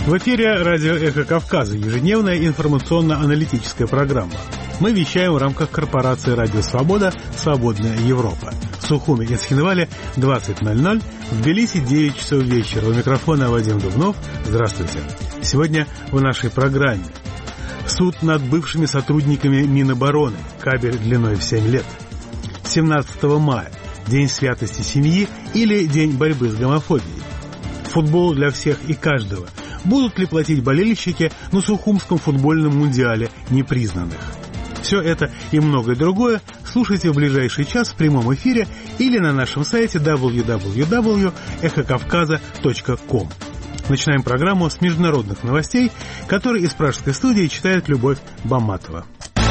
В эфире радио «Эхо Кавказа», ежедневная информационно-аналитическая программа. Мы вещаем в рамках корпорации «Радио Свобода. Свободная Европа». В Сухуми и Цхинвале 20:00, в Тбилиси 9 часов вечера. У микрофона Вадим Дубнов. Здравствуйте. Сегодня в нашей программе. Суд над бывшими сотрудниками Минобороны. Кабель длиной в 7 лет. 17 мая. День святости семьи или День борьбы с гомофобией. Футбол для всех и каждого. Будут ли платить болельщики на Сухумском футбольном мундиале непризнанных? Все это и многое другое слушайте в ближайший час в прямом эфире или на нашем сайте www.эхокавказа.ком. Начинаем программу с международных новостей, которые из пражской студии читает Любовь Баматова.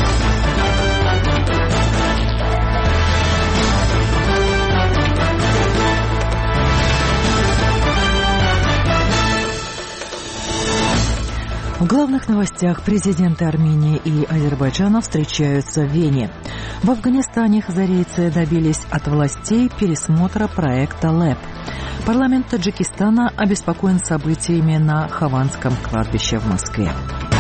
В главных новостях президенты Армении и Азербайджана встречаются в Вене. В Афганистане хазарийцы добились от властей пересмотра проекта ЛЭП. Парламент Таджикистана обеспокоен событиями на Хованском кладбище в Москве.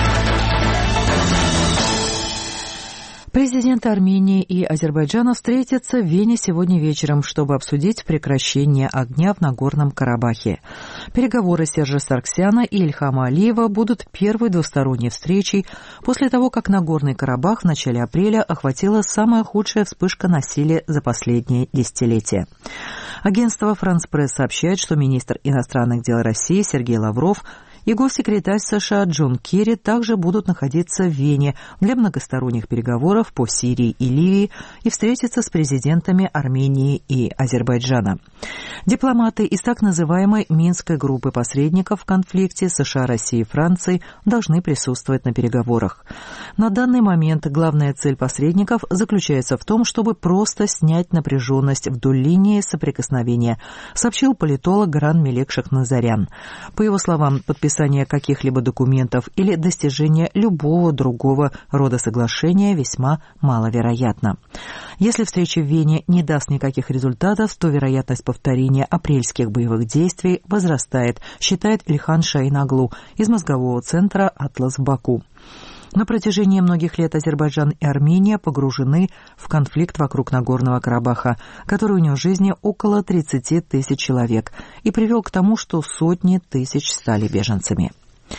Президенты Армении и Азербайджана встретятся в Вене сегодня вечером, чтобы обсудить прекращение огня в Нагорном Карабахе. Переговоры Сержа Саргсяна и Ильхама Алиева будут первой двусторонней встречей после того, как Нагорный Карабах в начале апреля охватила самая худшая вспышка насилия за последние десятилетия. Агентство «Франс Пресс» сообщает, что министр иностранных дел России Сергей Лавров и госсекретарь США Джон Керри также будут находиться в Вене для многосторонних переговоров по Сирии и Ливии и встретиться с президентами Армении и Азербайджана. Дипломаты из так называемой Минской группы посредников в конфликте США, России и Франции должны присутствовать на переговорах. На данный момент главная цель посредников заключается в том, чтобы просто снять напряженность вдоль линии соприкосновения, сообщил политолог Гран Мелек Шахназарян. По его словам, подписание каких-либо документов или достижение любого другого рода соглашения весьма маловероятно. Если встреча в Вене не даст никаких результатов, то вероятность повторения апрельских боевых действий возрастает, считает Ильхан Шаин-Аглу из мозгового центра «Атлас» в Баку. На протяжении многих лет Азербайджан и Армения погружены в конфликт вокруг Нагорного Карабаха, который унес жизни около 30 тысяч человек и привел к тому, что сотни тысяч стали беженцами.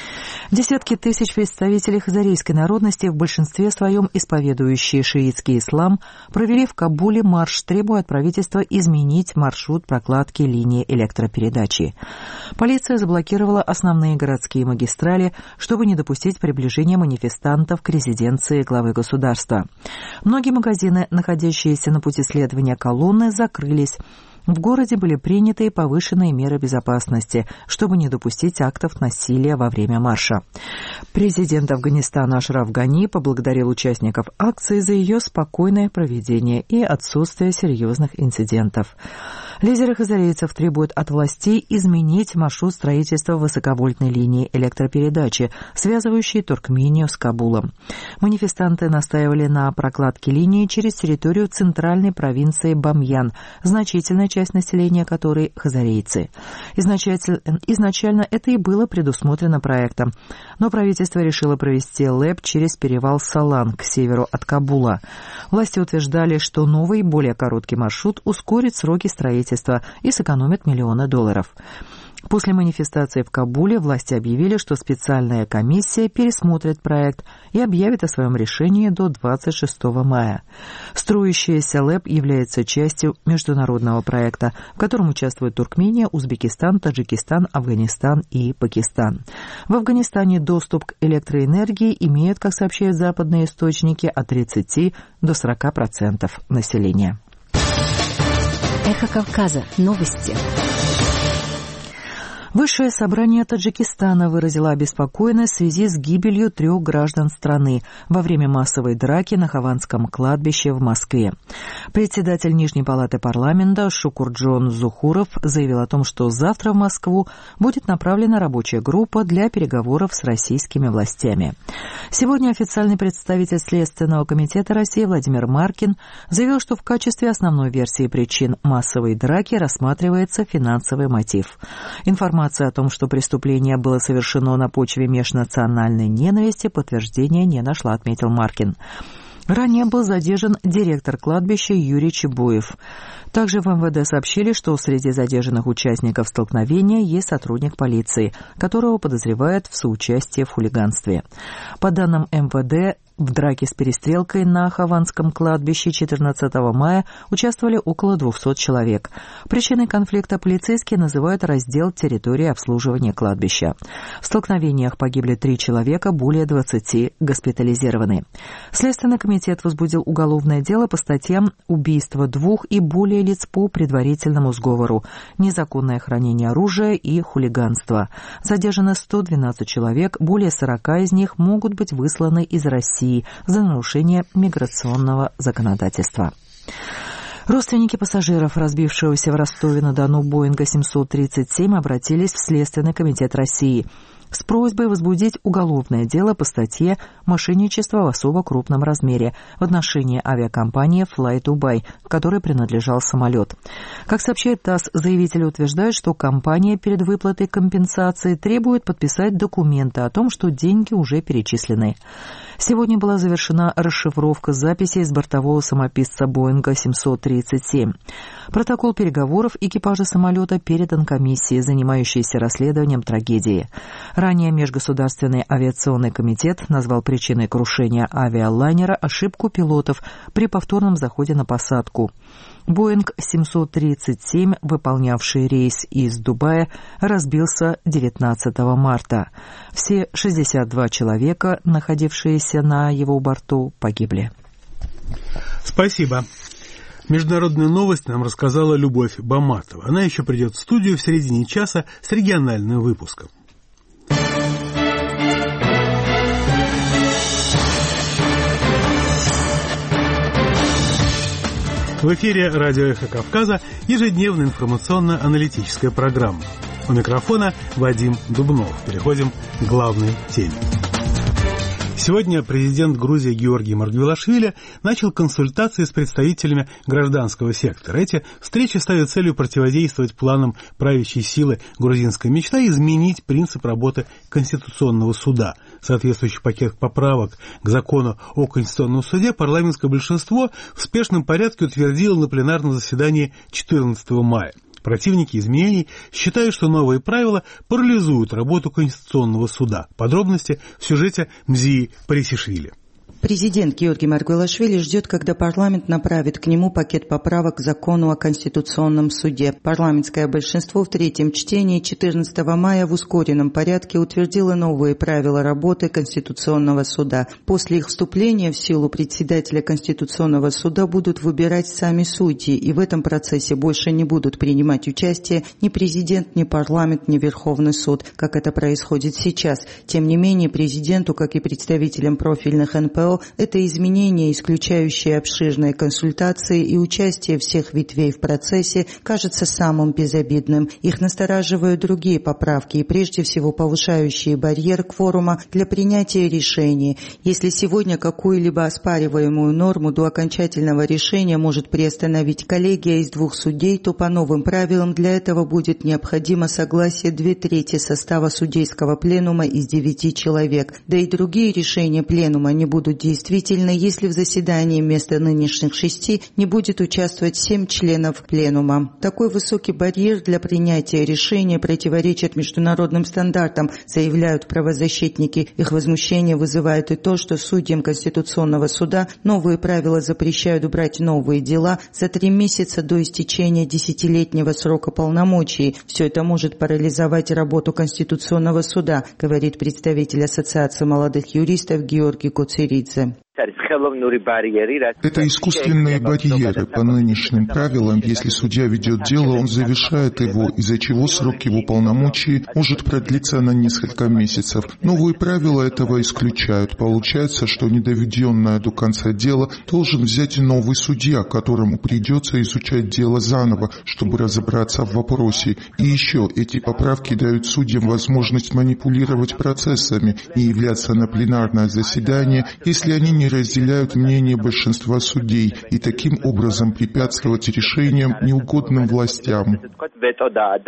Десятки тысяч представителей хазарийской народности, в большинстве своем исповедующие шиитский ислам, провели в Кабуле марш, требуя от правительства изменить маршрут прокладки линии электропередачи. Полиция заблокировала основные городские магистрали, чтобы не допустить приближения манифестантов к резиденции главы государства. Многие магазины, находящиеся на пути следования колонны, закрылись. В городе были приняты повышенные меры безопасности, чтобы не допустить актов насилия во время марша. Президент Афганистана Ашраф Гани поблагодарил участников акции за ее спокойное проведение и отсутствие серьезных инцидентов. Лидеры хазарийцев требуют от властей изменить маршрут строительства высоковольтной линии электропередачи, связывающей Туркмению с Кабулом. Манифестанты настаивали на прокладке линии через территорию центральной провинции Бамьян, значительная часть населения которой хазарийцы. Изначально это и было предусмотрено проектом, но правительство решило провести ЛЭП через перевал Салан к северу от Кабула. Власти утверждали, что новый, более короткий маршрут ускорит сроки строительства и сэкономит миллионы долларов. После манифестации в Кабуле власти объявили, что специальная комиссия пересмотрит проект и объявит о своем решении до 26 мая. Строящаяся ЛЭП является частью международного проекта, в котором участвуют Туркмения, Узбекистан, Таджикистан, Афганистан и Пакистан. В Афганистане доступ к электроэнергии имеют, как сообщают западные источники, от 30 до 40% населения. Эхо Кавказа. Новости. Высшее собрание Таджикистана выразило обеспокоенность в связи с гибелью 3 граждан страны во время массовой драки на Хованском кладбище в Москве. Председатель Нижней палаты парламента Шукурджон Зухуров заявил о том, что завтра в Москву будет направлена рабочая группа для переговоров с российскими властями. Сегодня официальный представитель Следственного комитета России Владимир Маркин заявил, что в качестве основной версии причин массовой драки рассматривается финансовый мотив. Информация Информация о том, что преступление было совершено на почве межнациональной ненависти, подтверждения не нашла, отметил Маркин. Ранее был задержан директор кладбища Юрий Чебуев. Также в МВД сообщили, что среди задержанных участников столкновения есть сотрудник полиции, которого подозревают в соучастии в хулиганстве. По данным МВД, в драке с перестрелкой на Хованском кладбище 14 мая участвовали около 200 человек. Причиной конфликта полицейские называют раздел территории обслуживания кладбища. В столкновениях погибли 3 человека, более 20 госпитализированы. Следственный комитет возбудил уголовное дело по статьям убийства 2 и более лиц по предварительному сговору, незаконное хранение оружия и хулиганство. Задержано 112 человек, более 40 из них могут быть высланы из России за нарушение миграционного законодательства. Родственники пассажиров, разбившегося в Ростове-на-Дону Боинга 737, обратились в Следственный комитет России с просьбой возбудить уголовное дело по статье «Мошенничество в особо крупном размере» в отношении авиакомпании Fly Dubai, которой принадлежал самолет. Как сообщает ТАСС, заявители утверждают, что компания перед выплатой компенсации требует подписать документы о том, что деньги уже перечислены. Сегодня была завершена расшифровка записей с бортового самописца Боинга 737. Протокол переговоров экипажа самолета передан комиссии, занимающейся расследованием трагедии. Ранее Межгосударственный авиационный комитет назвал причиной крушения авиалайнера ошибку пилотов при повторном заходе на посадку. Боинг 737, выполнявший рейс из Дубая, разбился 19 марта. Все 62 человека, находившиеся на его борту, погибли. Спасибо. Международную новость нам рассказала Любовь Баматова. Она еще придет в студию в середине часа с региональным выпуском. В эфире радио «Эхо Кавказа» ежедневная информационно-аналитическая программа. У микрофона Вадим Дубнов. Переходим к главной теме. Сегодня президент Грузии Георгий Маргвелашвили начал консультации с представителями гражданского сектора. Эти встречи ставят целью противодействовать планам правящей силы «Грузинская мечта» и изменить принцип работы Конституционного суда. Соответствующий пакет поправок к закону о Конституционном суде парламентское большинство в спешном порядке утвердило на пленарном заседании 14 мая. Противники изменений считают, что новые правила парализуют работу Конституционного суда. Подробности в сюжете Мзии Парисишвили. Президент Георгий Маргвелашвили ждет, когда парламент направит к нему пакет поправок к закону о Конституционном суде. Парламентское большинство в третьем чтении 14 мая в ускоренном порядке утвердило новые правила работы Конституционного суда. После их вступления в силу председателя Конституционного суда будут выбирать сами судьи, и в этом процессе больше не будут принимать участие ни президент, ни парламент, ни Верховный суд, как это происходит сейчас. Тем не менее, президенту, как и представителям профильных НПО, это изменение, исключающее обширные консультации и участие всех ветвей в процессе, кажется самым безобидным. Их настораживают другие поправки и прежде всего повышающие барьер кворума для принятия решений. Если сегодня какую-либо оспариваемую норму до окончательного решения может приостановить коллегия из 2 судей, то по новым правилам для этого будет необходимо согласие 2/3 состава судейского пленума из 9 человек. Да и другие решения пленума не будут действительно, если в заседании вместо нынешних 6 не будет участвовать 7 членов пленума. Такой высокий барьер для принятия решения противоречит международным стандартам, заявляют правозащитники. Их возмущение вызывает и то, что судьям Конституционного суда новые правила запрещают брать новые дела за 3 месяца до истечения 10-летнего срока полномочий. Все это может парализовать работу Конституционного суда, говорит представитель Ассоциации молодых юристов Георгий Коцеридзе. Это искусственные барьеры. По нынешним правилам, если судья ведет дело, он завершает его, из-за чего срок его полномочий может продлиться на несколько месяцев. Новые правила этого исключают. Получается, что недоведенное до конца дело должен взять новый судья, которому придется изучать дело заново, чтобы разобраться в вопросе. И еще эти поправки дают судьям возможность манипулировать процессами и являться на пленарное заседание, если они не разделяют мнение большинства судей, и таким образом препятствовать решениям неугодным властям.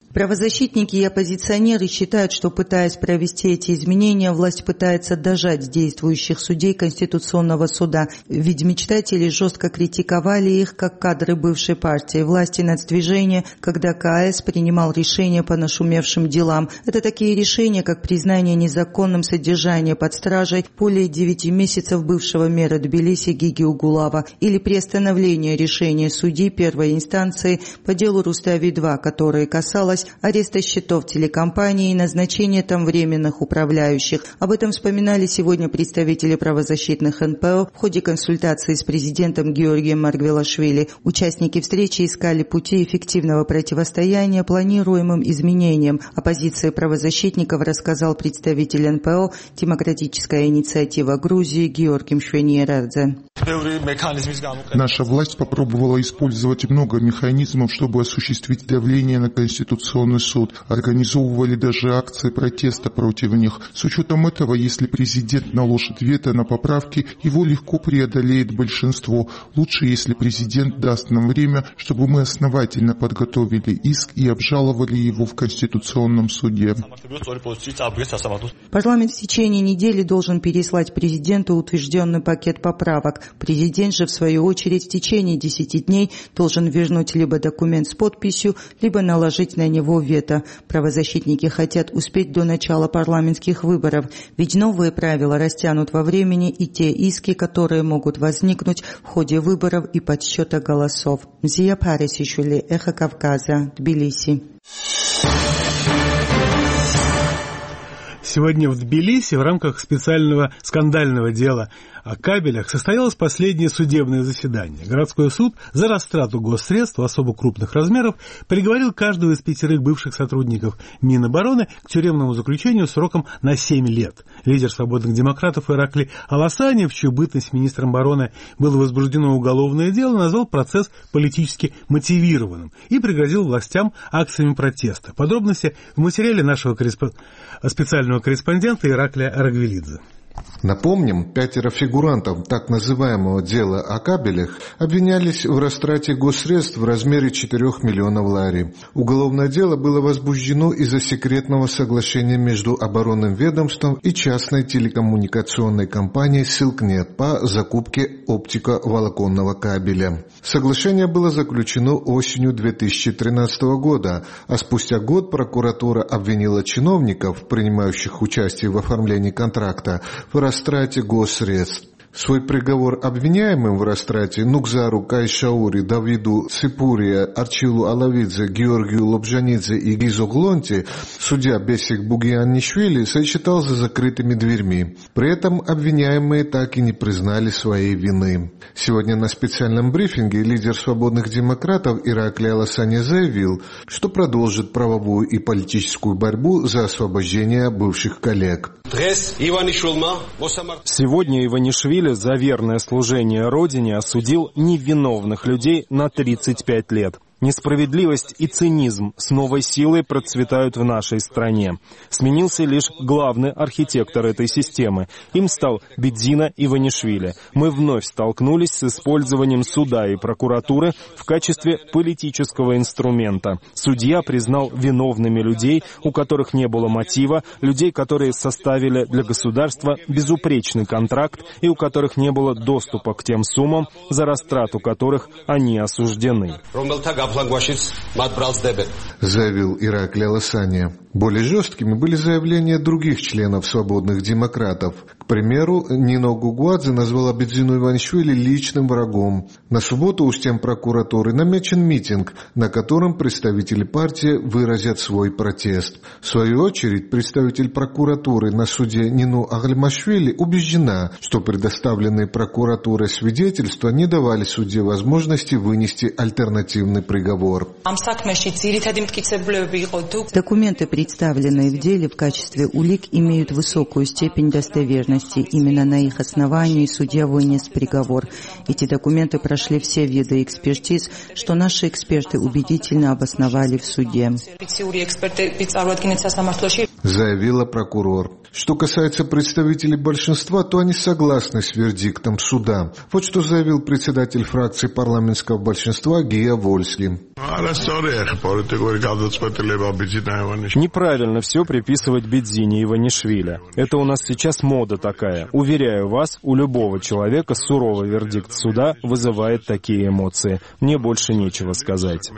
Правозащитники и оппозиционеры считают, что, пытаясь провести эти изменения, власть пытается дожать действующих судей Конституционного суда, ведь мечтатели жестко критиковали их как кадры бывшей партии власти нацдвижения, когда КС принимал решения по нашумевшим делам. Это такие решения, как признание незаконным содержания под стражей более 9 месяцев бывшего мэра Тбилиси Гиги Угулава или приостановление решения судей первой инстанции по делу Рустави-2, которое касалось ареста счетов телекомпании и назначения там временных управляющих. Об этом вспоминали сегодня представители правозащитных НПО в ходе консультации с президентом Георгием Маргвелашвили. Участники встречи искали пути эффективного противостояния планируемым изменениям. О позиции правозащитников рассказал представитель НПО «Демократическая инициатива Грузии» Георгий Мшвениерадзе. Наша власть попробовала использовать много механизмов, чтобы осуществить давление на Конституционный суд. Организовывали даже акции протеста против них. С учетом этого, если президент наложит вето на поправки, его легко преодолеет большинство. Лучше, если президент даст нам время, чтобы мы основательно подготовили иск и обжаловали его в Конституционном суде. Парламент в течение недели должен переслать президенту утвержденный пакет поправок. Президент же, в свою очередь, в течение 10 дней должен вернуть либо документ с подписью, либо наложить на него вето. Правозащитники хотят успеть до начала парламентских выборов, ведь новые правила растянут во времени и те иски, которые могут возникнуть в ходе выборов и подсчета голосов. Зия Парисишвили, Эхо Кавказа, Тбилиси. Сегодня в Тбилиси в рамках специального скандального дела о кабелях состоялось последнее судебное заседание. Городской суд за растрату госсредств особо крупных размеров приговорил каждого из 5 бывших сотрудников Минобороны к тюремному заключению сроком на 7 лет. Лидер свободных демократов Иракли Аласани, в чью бытность министром обороны было возбуждено уголовное дело, назвал процесс политически мотивированным и пригрозил властям акциями протеста. Подробности в материале нашего специального корреспондента Ираклия Арагвелидзе. Напомним, 5 фигурантов так называемого дела о кабелях обвинялись в растрате госсредств в размере 4 миллионов лари. Уголовное дело было возбуждено из-за секретного соглашения между оборонным ведомством и частной телекоммуникационной компанией Silknet по закупке оптиковолоконного кабеля. Соглашение было заключено осенью 2013 года, а спустя год прокуратура обвинила чиновников, принимающих участие в оформлении контракта, в растрате госсредств. Свой приговор обвиняемым в растрате Нукзару Кайшаури, Давиду Ципурия, Арчилу Алавидзе, Георгию Лобжанидзе и Гизо Глонти судья Бесик Бугианнишвили сочетал за закрытыми дверьми. При этом обвиняемые так и не признали своей вины. Сегодня на специальном брифинге лидер свободных демократов Иракли Аласани заявил, что продолжит правовую и политическую борьбу за освобождение бывших коллег. Сегодня Иванишвили за верное служение Родине осудил невиновных людей на 35 лет. Несправедливость и цинизм с новой силой процветают в нашей стране. Сменился лишь главный архитектор этой системы. Им стал Бедзина Иванишвили. Мы вновь столкнулись с использованием суда и прокуратуры в качестве политического инструмента. Судья признал виновными людей, у которых не было мотива, людей, которые составили для государства безупречный контракт и у которых не было доступа к тем суммам, за растрату которых они осуждены. Заявил Иракли Аласани. Более жесткими были заявления других членов свободных демократов. К примеру, Нино Гугуадзе назвала Бедзину Иванишвили личным врагом. На субботу у стен прокуратуры намечен митинг, на котором представители партии выразят свой протест. В свою очередь, представитель прокуратуры на суде Нину Аглимашвили убеждена, что предоставленные прокуратурой свидетельства не давали судье возможности вынести альтернативный приговор. Документы, представленные в деле в качестве улик, имеют высокую степень достоверности. Именно на их основании судья вынес приговор. Эти документы прошли все виды экспертиз, что наши эксперты убедительно обосновали в суде. Заявила прокурор. Что касается представителей большинства, то они согласны с вердиктом суда. Вот что заявил председатель фракции парламентского большинства Гия Вольски. Неправильно все приписывать Бедзине Иванишвили. Это у нас сейчас мода такая. Уверяю вас, у любого человека суровый вердикт суда вызывает такие эмоции. Мне больше нечего сказать.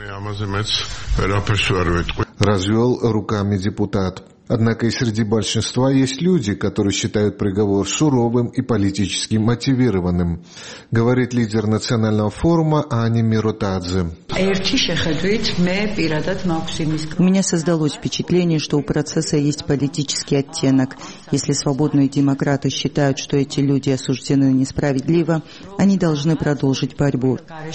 Развел руками депутат. Однако и среди большинства есть люди, которые считают приговор суровым и политически мотивированным, говорит лидер национального форума Ани Миротадзе. У меня создалось впечатление, что у процесса есть политический оттенок. Если свободные демократы считают, что эти люди осуждены несправедливо, они должны продолжить борьбу.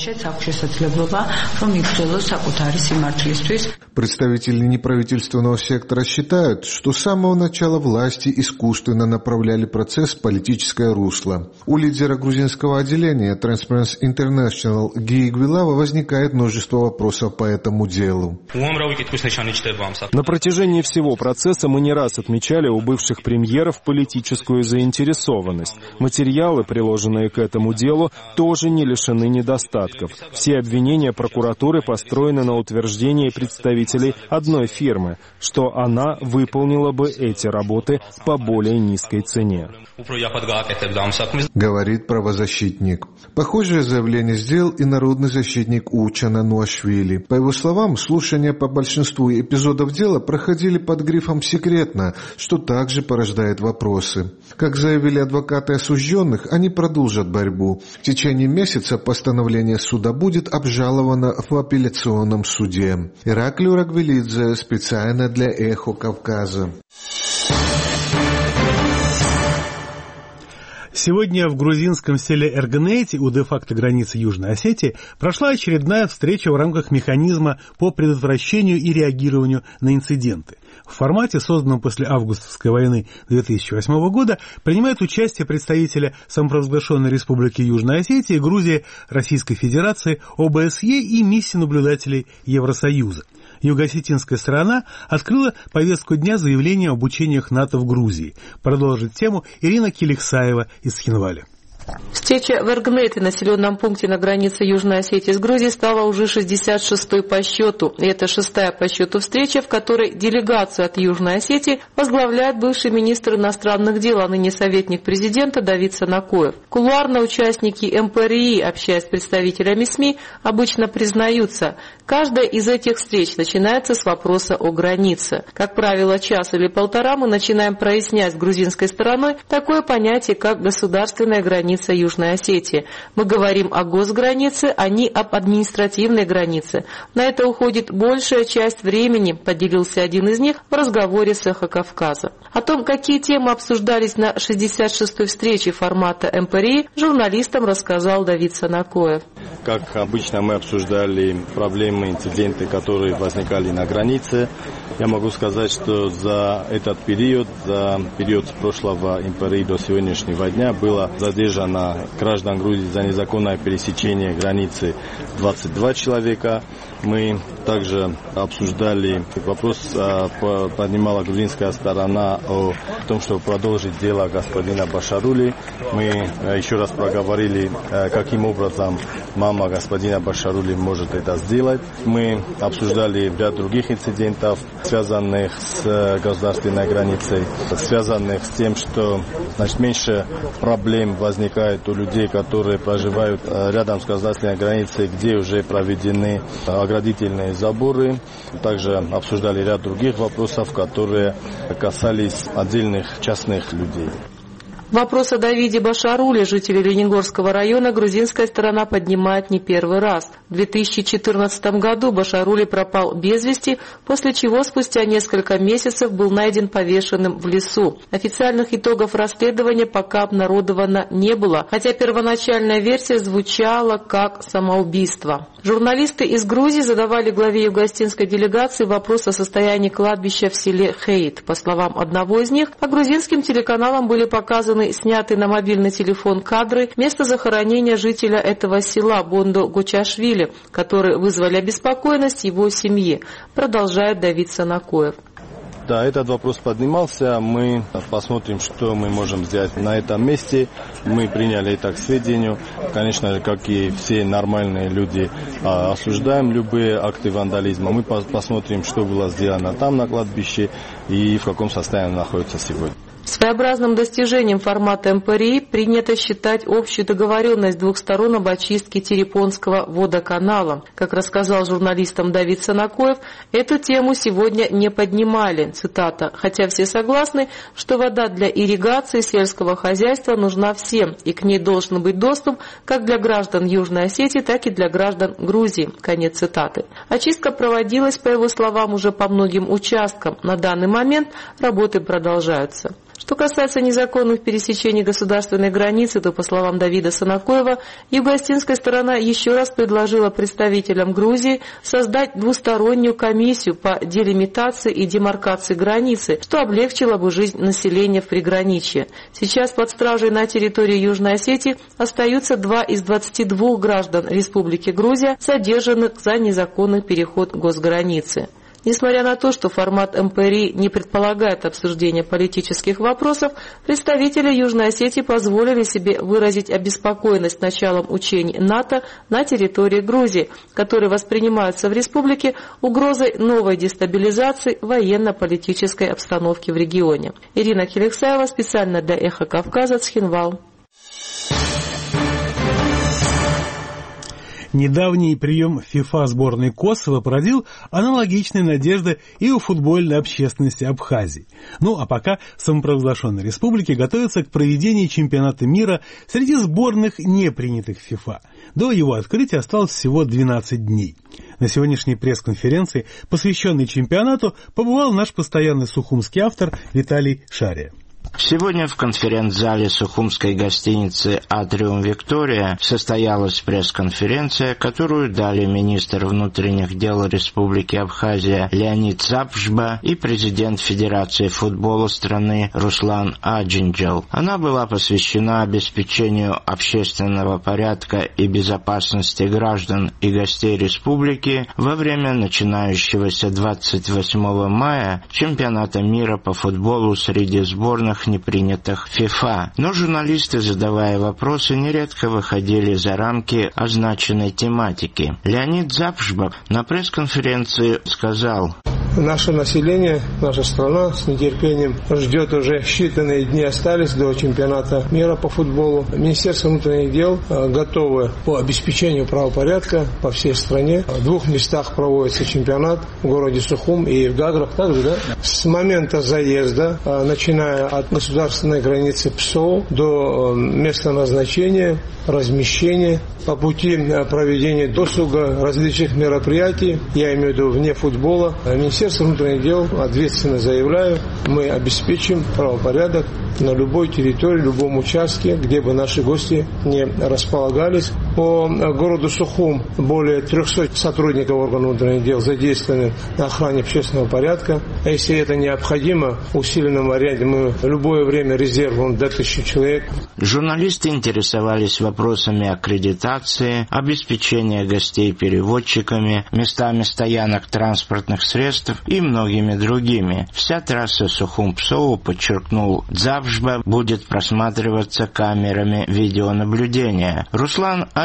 Представители неправительственного сектора считают, что с самого начала власти искусственно направляли процесс в политическое русло. У лидера грузинского отделения Transparency International Гии Гвилава возникает множество вопросов по этому делу. На протяжении всего процесса мы не раз отмечали у бывших премьеров политическую заинтересованность. Материалы, приложенные к этому делу, тоже не лишены недостатков. Все обвинения прокуратуры построены на утверждении представителей одной фирмы, что она выполнила бы эти работы по более низкой цене. Говорит правозащитник. Похожее заявление сделал и народный защитник Учана Нуашвили. По его словам, слушания по большинству эпизодов дела проходили под грифом «секретно», что также порождает вопросы. Как заявили адвокаты осужденных, они продолжат борьбу. В течение месяца постановление суда будет обжаловано в апелляционном суде. Ираклий Рагвелидзе специально для «Эхо Кавказа». Сегодня в грузинском селе Эргнети, у де-факто границы Южной Осетии, прошла очередная встреча в рамках механизма по предотвращению и реагированию на инциденты. В формате, созданном после августовской войны 2008 года, принимают участие представители самопровозглашенной Республики Южной Осетии, Грузии, Российской Федерации, ОБСЕ и миссии наблюдателей Евросоюза. Юго-осетинская сторона открыла повестку дня заявления об учениях НАТО в Грузии. Продолжит тему Ирина Киликсаева из Цхинвали. Встреча в Эргнете, населенном пункте на границе Южной Осетии с Грузией, стала уже 66-й по счету. И это 6-я по счету встреча, в которой делегацию от Южной Осетии возглавляет бывший министр иностранных дел, а ныне советник президента Давид Санакоев. Кулуарно участники МПРИ, общаясь с представителями СМИ, обычно признаются, каждая из этих встреч начинается с вопроса о границе. Как правило, час или полтора мы начинаем прояснять с грузинской стороной такое понятие, как государственная граница Южной Осетии. Мы говорим о госгранице, а не об административной границе. На это уходит большая часть времени, поделился один из них в разговоре с «Эхо Кавказа». О том, какие темы обсуждались на 66-й встрече формата МПРИ, журналистам рассказал Давид Санакоев. Как обычно, мы обсуждали проблемы, инциденты, которые возникали на границе. Я могу сказать, что за этот период, за период с прошлого МПРИ до сегодняшнего дня было задержано граждан Грузии за незаконное пересечение границы 22 человека. Мы также обсуждали вопрос, поднимала грузинская сторона о том, чтобы продолжить дело господина Башарули. Мы еще раз проговорили, каким образом мама господина Башарули может это сделать. Мы обсуждали ряд других инцидентов, связанных с государственной границей, связанных с тем, что меньше проблем возникает у людей, которые проживают рядом с государственной границей, где уже проведены оградительные заборы. Также обсуждали ряд других вопросов, которые касались отдельных частных людей. Вопрос о Давиде Башаруле, жителе Ленигорского района, грузинская сторона поднимает не первый раз. В 2014 году Башарули пропал без вести, после чего спустя несколько месяцев был найден повешенным в лесу. Официальных итогов расследования пока обнародовано не было, хотя первоначальная версия звучала как самоубийство. Журналисты из Грузии задавали главе югоостинской делегации вопрос о состоянии кладбища в селе Хейт. По словам одного из них, по грузинским телеканалам были показаны снятые на мобильный телефон кадры места захоронения жителя этого села Бондо Гочашвили, которые вызвали обеспокоенность его семьи, продолжает Давид Санакоев. Да, этот вопрос поднимался. Мы посмотрим, что мы можем сделать на этом месте. Мы приняли это к сведению. Конечно же, как и все нормальные люди, осуждаем любые акты вандализма. Мы посмотрим, что было сделано там на кладбище и в каком состоянии находится сегодня. Своеобразным достижением формата МПРИ принято считать общую договоренность двух сторон об очистке Терепонского водоканала. Как рассказал журналистам Давид Санакоев, эту тему сегодня не поднимали. Цитата: «Хотя все согласны, что вода для ирригации сельского хозяйства нужна всем, и к ней должен быть доступ как для граждан Южной Осетии, так и для граждан Грузии». Конец цитаты. Очистка проводилась, по его словам, уже по многим участкам. На данный момент работы продолжаются. Что касается незаконных пересечений государственной границы, то, по словам Давида Санакоева, югоостинская сторона еще раз предложила представителям Грузии создать двустороннюю комиссию по делимитации и демаркации границы, что облегчило бы жизнь населения в приграничье. Сейчас под стражей на территории Южной Осетии остаются 2 из 22 граждан Республики Грузия, задержанных за незаконный переход госграницы. Несмотря на то, что формат МПРИ не предполагает обсуждение политических вопросов, представители Южной Осетии позволили себе выразить обеспокоенность началом учений НАТО на территории Грузии, которые воспринимаются в республике угрозой новой дестабилизации военно-политической обстановки в регионе. Ирина Келексаева, специально для «Эхо Кавказа», Цхинвал. Недавний прием ФИФА сборной Косово породил аналогичные надежды и у футбольной общественности Абхазии. Ну а пока самопровозглашенные республики готовятся к проведению чемпионата мира среди сборных, не принятых ФИФА. До его открытия осталось всего 12 дней. На сегодняшней пресс-конференции, посвященной чемпионату, побывал наш постоянный сухумский автор Виталий Шария. Сегодня в конференц-зале сухумской гостиницы «Атриум Виктория» состоялась пресс-конференция, которую дали министр внутренних дел Республики Абхазия Леонид Запшба и президент Федерации футбола страны Руслан Аджинджел. Она была посвящена обеспечению общественного порядка и безопасности граждан и гостей республики во время начинающегося 28 мая чемпионата мира по футболу среди сборных, не принятых ФИФА. Но журналисты, задавая вопросы, нередко выходили за рамки означенной тематики. Леонид Запшба на пресс-конференции сказал: Наше население, наша страна с нетерпением ждет, уже считанные дни остались до чемпионата мира по футболу. Министерство внутренних дел готово по обеспечению правопорядка по всей стране. В 2 местах проводится чемпионат, в городе Сухум и в Гаграх также, да? С момента заезда, начиная от государственной границы ПСО до места назначения, размещения, по пути проведения досуга различных мероприятий, я имею в виду вне футбола, Министерство внутренних дел ответственно заявляю, мы обеспечим правопорядок на любой территории, любом участке, где бы наши гости не располагались. По городу Сухум более 300 сотрудников органов внутренних дел задействованы на охране общественного порядка. А если это необходимо, в усиленном варианте мы в любое время резервом до 1000 человек. Журналисты интересовались вопросами аккредитации, обеспечения гостей переводчиками, местами стоянок транспортных средств и многими другими. Вся трасса Сухум-Псоу, подчеркнул Запшба, будет просматриваться камерами видеонаблюдения. Руслан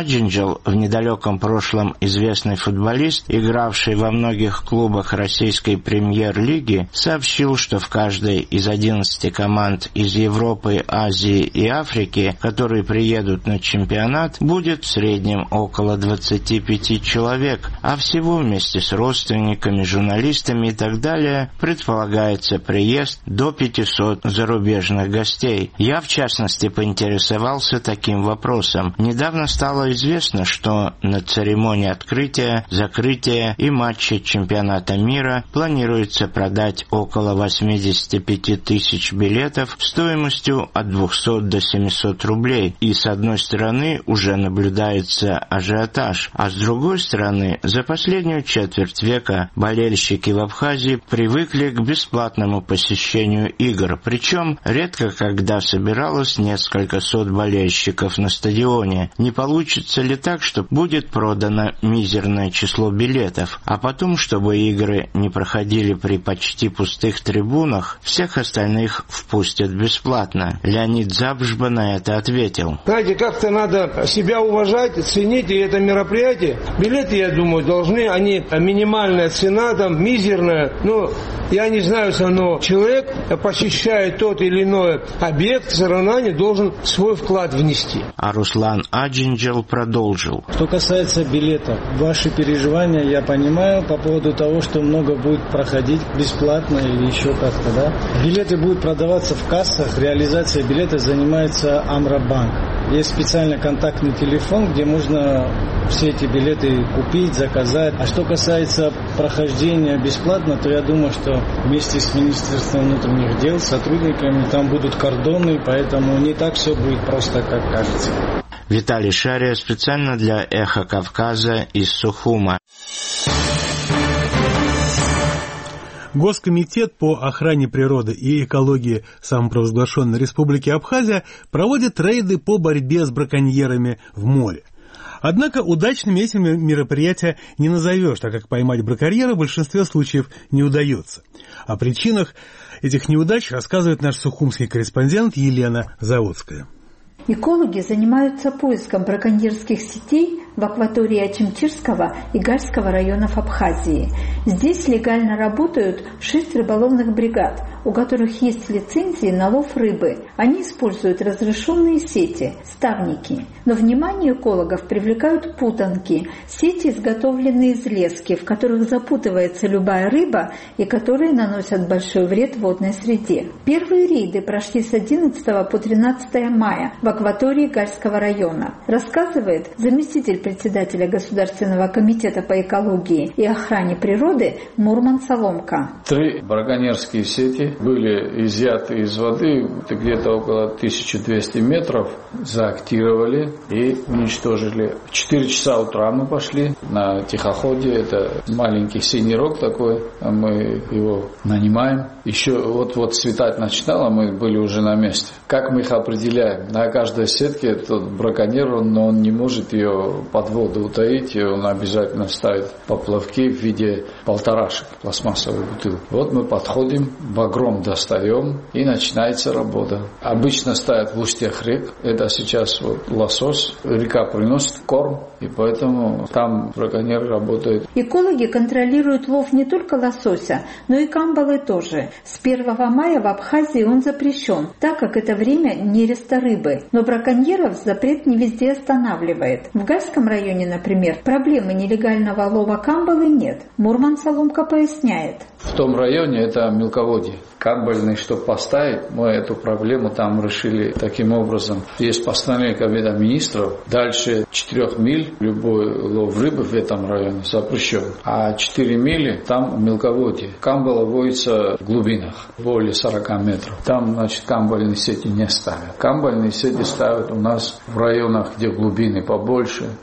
Аджинджел, в недалеком прошлом известный футболист, игравший во многих клубах российской премьер-лиги, сообщил, что в каждой из 11 команд из Европы, Азии и Африки, которые приедут на чемпионат, будет в среднем около 25 человек, а всего вместе с родственниками, журналистами и так далее предполагается приезд до 500 зарубежных гостей. Я, в частности, поинтересовался таким вопросом. Недавно стало известно, что на церемонии открытия, закрытия и матче чемпионата мира планируется продать около 85 тысяч билетов стоимостью от 200 до 700 рублей. И с одной стороны уже наблюдается ажиотаж, а с другой стороны за последнюю четверть века болельщики в Абхазии привыкли к бесплатному посещению игр, причем редко когда собиралось несколько сот болельщиков на стадионе. Не получится ли так, что будет продано мизерное число билетов, а потом, чтобы игры не проходили при почти пустых трибунах, всех остальных впустят бесплатно? Леонид Забжба на это ответил. Знаете, как-то надо себя уважать, ценить и это мероприятие. Билеты, я думаю, должны, они минимальная цена, там, мизерная, я не знаю, но человек, посещая тот или иной объект, все равно не должен свой вклад внести. А Руслан Аджинджел продолжил. Что касается билетов, ваши переживания я понимаю по поводу того, что много будет проходить бесплатно или еще как-то, да? Билеты будут продаваться в кассах, реализация билета занимается Амробанк. Есть специальный контактный телефон, где можно все эти билеты купить, заказать. А что касается прохождения бесплатно, то я думаю, что вместе с Министерством внутренних дел, сотрудниками, там будут кордоны, поэтому не так все будет просто, как кажется. Виталий Шария специально для «Эхо Кавказа» из Сухума. Госкомитет по охране природы и экологии самопровозглашенной Республики Абхазия проводит рейды по борьбе с браконьерами в море. Однако удачными эти мероприятия не назовешь, так как поймать браконьера в большинстве случаев не удается. О причинах этих неудач рассказывает наш сухумский корреспондент Елена Заводская. Экологи занимаются поиском браконьерских сетей в акватории Ачимчирского и Гальского районов Абхазии. Здесь легально работают 6 рыболовных бригад, у которых есть лицензии на лов рыбы. Они используют разрешенные сети, ставники. Но внимание экологов привлекают путанки, сети, изготовленные из лески, в которых запутывается любая рыба и которые наносят большой вред водной среде. Первые рейды прошли с 11 по 13 мая в акватории Гальского района, рассказывает заместитель председателя Государственного комитета по экологии и охране природы Мурман Соломка. 3 браконьерские сети были изъяты из воды, где-то около 1200 метров, заактировали и уничтожили. В 4 часа утра мы пошли на тихоходе, это маленький синий рог такой, мы его нанимаем. Еще вот светать начинало, мы были уже на месте. Как мы их определяем? На каждой сетке тот браконьер, он не может ее под воду утаить, он обязательно ставит поплавки в виде полторашек, пластмассовой бутылки. Вот мы подходим, багром достаем и начинается работа. Обычно ставят в устьях рек, это сейчас лосось, река приносит корм, и поэтому там браконьер работает. Экологи контролируют лов не только лосося, но и камбалы тоже. С 1 мая в Абхазии он запрещен, так как это время нереста рыбы. Но браконьеров запрет не везде останавливает. В Гальском районе, например, проблемы нелегального лова камбалы нет. Мурман Соломка поясняет. В том районе это мелководье. Камбальный, чтобы поставить, мы эту проблему там решили таким образом. Есть постановление Кабинета министров. Дальше 4 миль любой лов рыбы в этом районе запрещен. А 4 мили там мелководье. Камбала водится в глубинах, более 40 метров. Там, камбальные сети не ставят. Камбальные сети ставят у нас в районах, где глубины побольше.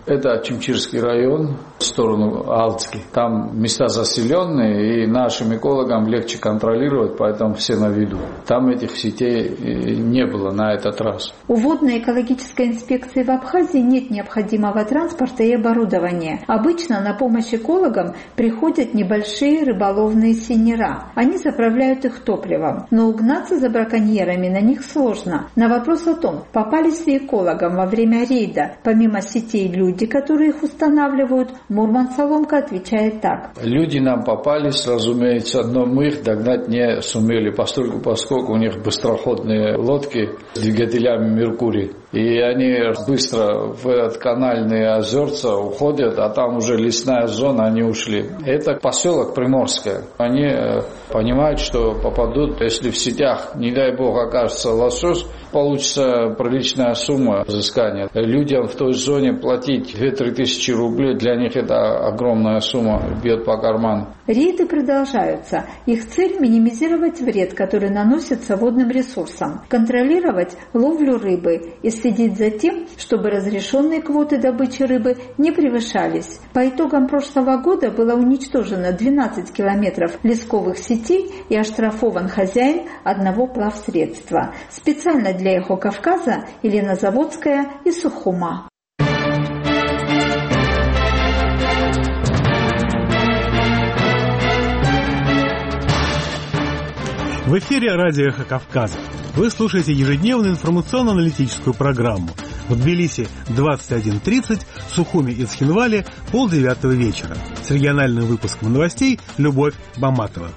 Это Ачимчирский район, в сторону Алтки. Там места заселенные, и нашим экологам легче контролировать, поэтому все на виду. Там этих сетей не было на этот раз. У водной экологической инспекции в Абхазии нет необходимого транспорта и оборудования. Обычно на помощь экологам приходят небольшие рыболовные сенера. Они заправляют их топливом. Но угнаться за браконьерами на них сложно. На вопрос о том, попались ли экологам во время рейда, помимо сетей, люди, которые их устанавливают, Мурман Соломка отвечает так. Люди нам попались, разумеется, но мы их догнать не сумели, поскольку у них быстроходные лодки с двигателями Меркурий. И они быстро в этот канальные озерца уходят, а там уже лесная зона, они ушли. Это поселок Приморское. Они понимают, что попадут, если в сетях, не дай бог, окажется лосось, получится приличная сумма взыскания. Людям в той зоне платить 2-3 тысячи рублей, для них это огромная сумма, бьет по карману. Рейды продолжаются. Их цель – минимизировать вред, который наносится водным ресурсам, контролировать ловлю рыбы и следить за тем, чтобы разрешенные квоты добычи рыбы не превышались. По итогам прошлого года было уничтожено 12 километров лесковых сетей и оштрафован хозяин одного плавсредства. Специально для «Эхо Кавказа» Елена Заводская из Сухума. В эфире радио «Эхо Кавказа». Вы слушаете ежедневную информационно-аналитическую программу. В Тбилиси 21:30, в Сухуме и Цхинвале 8:30 вечера. С региональным выпуском новостей Любовь Баматова.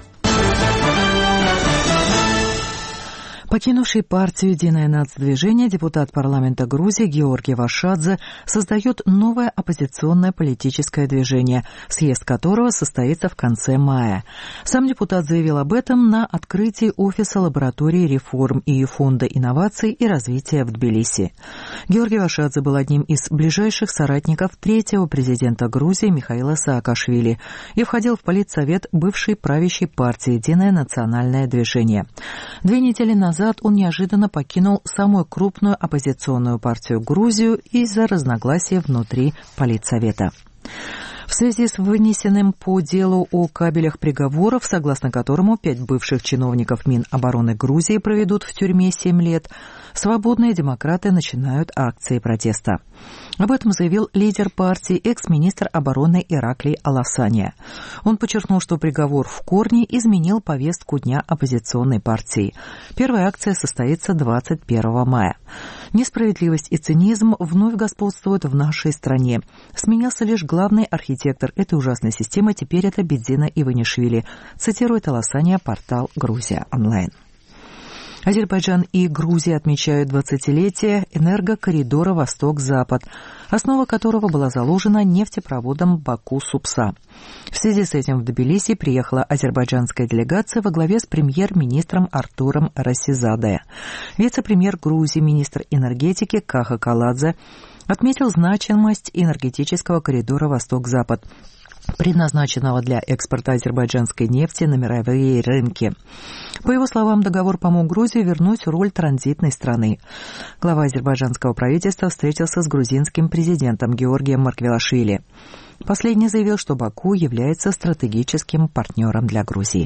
Покинувший партию «Единое нацдвижение» депутат парламента Грузии Георгий Вашадзе создает новое оппозиционное политическое движение, съезд которого состоится в конце мая. Сам депутат заявил об этом на открытии офиса лаборатории реформ и Фонда инноваций и развития в Тбилиси. Георгий Вашадзе был одним из ближайших соратников третьего президента Грузии Михаила Саакашвили и входил в политсовет бывшей правящей партии «Единое национальное движение». 2 недели назад он неожиданно покинул самую крупную оппозиционную партию Грузию из-за разногласий внутри политсовета. В связи с вынесенным по делу о кабелях приговоров, согласно которому 5 бывших чиновников Минобороны Грузии проведут в тюрьме 7 лет, свободные демократы начинают акции протеста. Об этом заявил лидер партии, экс-министр обороны Ираклий Аласания. Он подчеркнул, что приговор в корне изменил повестку дня оппозиционной партии. Первая акция состоится 21 мая. Несправедливость и цинизм вновь господствуют в нашей стране. Сменился лишь главный архитектор этой ужасной системы, теперь это Бедзина Иванишвили, цитирует Аласания портал «Грузия онлайн». Азербайджан и Грузия отмечают 20-летие энергокоридора «Восток-Запад», основа которого была заложена нефтепроводом Баку-Супса. В связи с этим в Тбилиси приехала азербайджанская делегация во главе с премьер-министром Артуром Расизаде. Вице-премьер Грузии, министр энергетики Каха Каладзе отметил значимость энергетического коридора «Восток-Запад», предназначенного для экспорта азербайджанской нефти на мировые рынки. По его словам, договор помог Грузии вернуть роль транзитной страны. Глава азербайджанского правительства встретился с грузинским президентом Георгием Марквелашвили. Последний заявил, что Баку является стратегическим партнером для Грузии.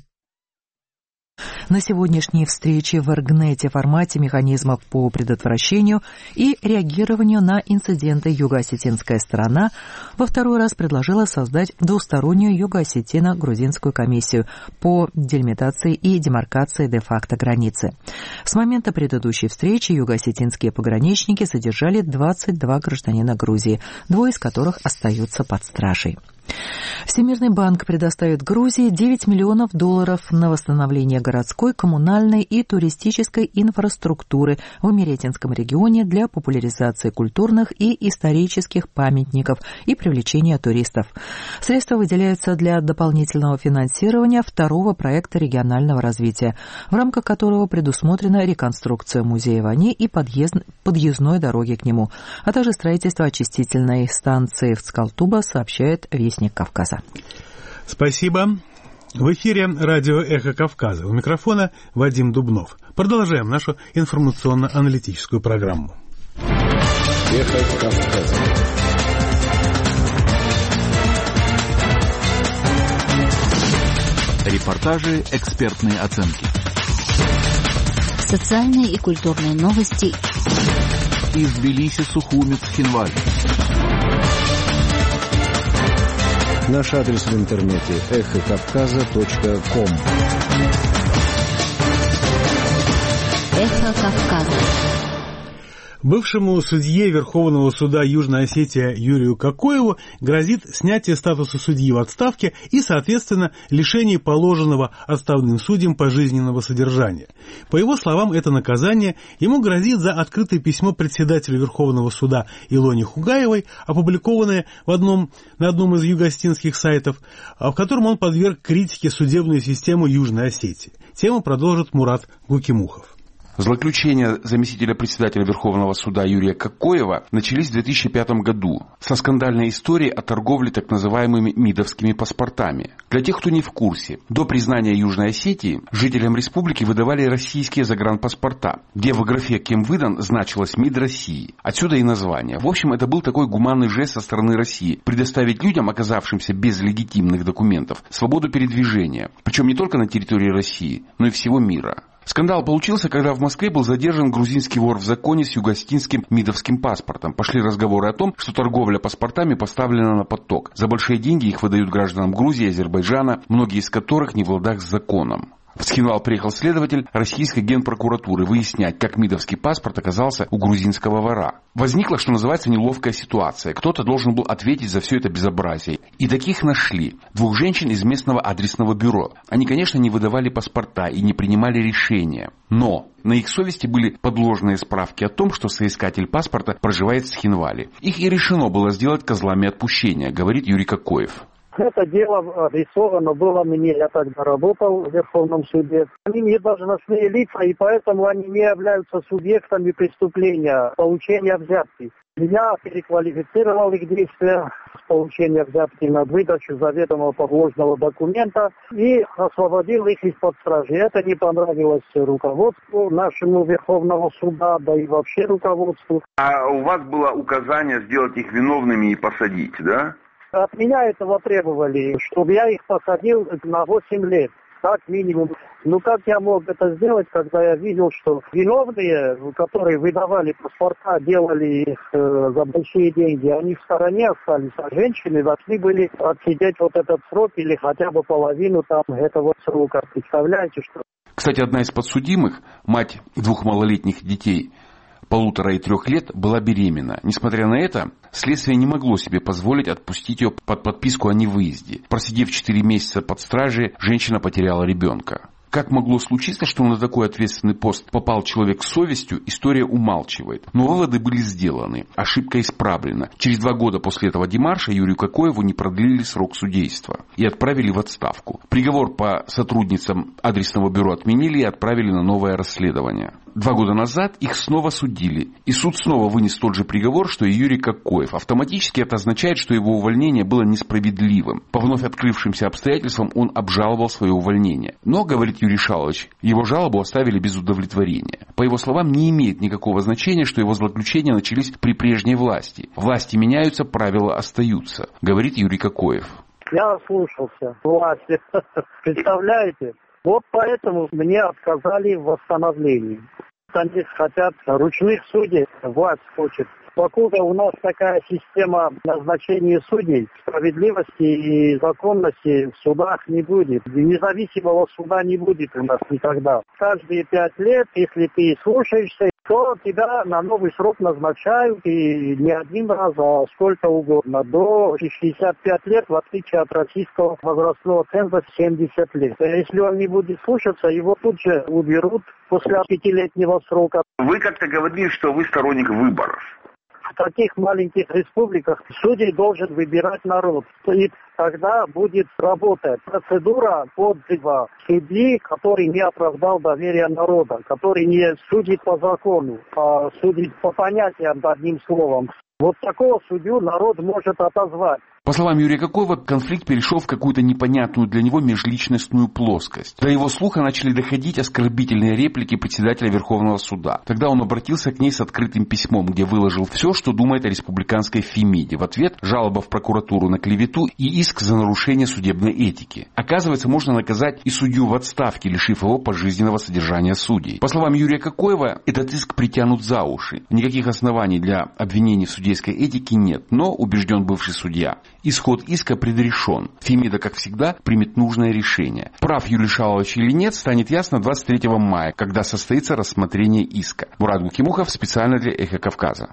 На сегодняшней встрече в Эргнете формате механизмов по предотвращению и реагированию на инциденты юго-осетинская сторона во второй раз предложила создать двустороннюю юго-осетино-грузинскую комиссию по делимитации и демаркации де-факто границы. С момента предыдущей встречи юго-осетинские пограничники задержали 22 гражданина Грузии, 2 из которых остаются под стражей. Всемирный банк предоставит Грузии $9 миллионов на восстановление городской, коммунальной и туристической инфраструктуры в Имеретинском регионе для популяризации культурных и исторических памятников и привлечения туристов. Средства выделяются для дополнительного финансирования второго проекта регионального развития, в рамках которого предусмотрена реконструкция музея Вани и подъездной дороги к нему, а также строительство очистительной станции в Цкалтуба, сообщает Вестник Кавказа. Спасибо. В эфире радио «Эхо Кавказа». У микрофона Вадим Дубнов. Продолжаем нашу информационно-аналитическую программу. «Эхо Кавказа». Репортажи, экспертные оценки. Социальные и культурные новости. Из Тбилиси, Сухуми, Цхинвали. Наш адрес в интернете эхокавказа.ком. Эхо Кавказа. Бывшему судье Верховного суда Южной Осетии Юрию Кокоеву грозит снятие статуса судьи в отставке и, соответственно, лишение положенного отставным судьям пожизненного содержания. По его словам, это наказание ему грозит за открытое письмо председателю Верховного суда Илоне Хугаевой, опубликованное на одном из югостинских сайтов, в котором он подверг критике судебную систему Южной Осетии. Тему продолжит Мурат Гукимухов. Злоключения заместителя председателя Верховного суда Юрия Кокоева начались в 2005 году со скандальной историей о торговле так называемыми МИДовскими паспортами. Для тех, кто не в курсе, до признания Южной Осетии жителям республики выдавали российские загранпаспорта, где в графе «Кем выдан» значилось МИД России. Отсюда и название. В общем, это был такой гуманный жест со стороны России – предоставить людям, оказавшимся без легитимных документов, свободу передвижения. Причем не только на территории России, но и всего мира. Скандал получился, когда в Москве был задержан грузинский вор в законе с югостинским МИДовским паспортом. Пошли разговоры о том, что торговля паспортами поставлена на поток. За большие деньги их выдают гражданам Грузии и Азербайджана, многие из которых не в ладах с законом. В Цхинвал приехал следователь российской генпрокуратуры выяснять, как МИДовский паспорт оказался у грузинского вора. Возникла, что называется, неловкая ситуация. Кто-то должен был ответить за все это безобразие. И таких нашли. 2 женщин из местного адресного бюро. Они, конечно, не выдавали паспорта и не принимали решения. Но на их совести были подложные справки о том, что соискатель паспорта проживает в Цхинвале. Их и решено было сделать козлами отпущения, говорит Юрий Кокоев. Это дело адресовано было мне, я тогда работал в Верховном суде. Они не должностные лица, и поэтому они не являются субъектами преступления, получения взятки. Я переквалифицировал их действия с получения взятки на выдачу заведомо подложного документа и освободил их из-под стражи. Это не понравилось руководству нашему Верховного суда, да и вообще руководству. А у вас было указание сделать их виновными и посадить, да? От меня этого требовали, чтобы я их посадил на 8 лет, как минимум. Ну как я мог это сделать, когда я видел, что виновные, которые выдавали паспорта, делали их за большие деньги, они в стороне остались, а женщины должны были отсидеть вот этот срок или хотя бы половину там этого срока. Представляете, что... Кстати, одна из подсудимых, мать 2 малолетних детей, 1,5 и 3 лет, была беременна. Несмотря на это, следствие не могло себе позволить отпустить ее под подписку о невыезде. Просидев 4 месяца под стражей, женщина потеряла ребенка. Как могло случиться, что на такой ответственный пост попал человек с совестью, история умалчивает. Но выводы были сделаны, ошибка исправлена. Через 2 года после этого демарша Юрию Кокоеву не продлили срок судейства и отправили в отставку. Приговор по сотрудницам адресного бюро отменили и отправили на новое расследование. 2 года назад их снова судили, и суд снова вынес тот же приговор, что и Юрий Кокоев. Автоматически это означает, что его увольнение было несправедливым. По вновь открывшимся обстоятельствам он обжаловал свое увольнение. Но, говорит Юрий Шалович, его жалобу оставили без удовлетворения. По его словам, не имеет никакого значения, что его злоключения начались при прежней власти. Власти меняются, правила остаются, говорит Юрий Кокоев. Я ослушался власти. Представляете? Вот поэтому мне отказали в восстановлении. Они хотят ручных судей, власть хочет. Покуда у нас такая система назначения судей, справедливости и законности в судах не будет. Независимого суда не будет у нас никогда. Каждые 5 лет, если ты слушаешься, то тебя на новый срок назначают, и не один раз, а сколько угодно. До 65 лет, в отличие от российского возрастного ценза, 70 лет. Если он не будет слушаться, его тут же уберут после 5-летнего срока. Вы как-то говорили, что вы сторонник выборов. В таких маленьких республиках судей должен выбирать народ. И тогда будет работать процедура отзыва судьи, который не оправдал доверие народа, который не судит по закону, а судит по понятиям, одним словом. Вот такого судью народ может отозвать. По словам Юрия Кокоева, конфликт перешел в какую-то непонятную для него межличностную плоскость. До его слуха начали доходить оскорбительные реплики председателя Верховного суда. Тогда он обратился к ней с открытым письмом, где выложил все, что думает о республиканской Фемиде. В ответ жалоба в прокуратуру на клевету и иск за нарушение судебной этики. Оказывается, можно наказать и судью в отставке, лишив его пожизненного содержания судей. По словам Юрия Кокоева, этот иск притянут за уши. Никаких оснований для обвинений в судейской этике нет, но, убежден бывший судья, исход иска предрешен. Фемида, как всегда, примет нужное решение. Прав Юрий Шалович или нет, станет ясно 23 мая, когда состоится рассмотрение иска. Мурат Гукимухов специально для «Эхо Кавказа».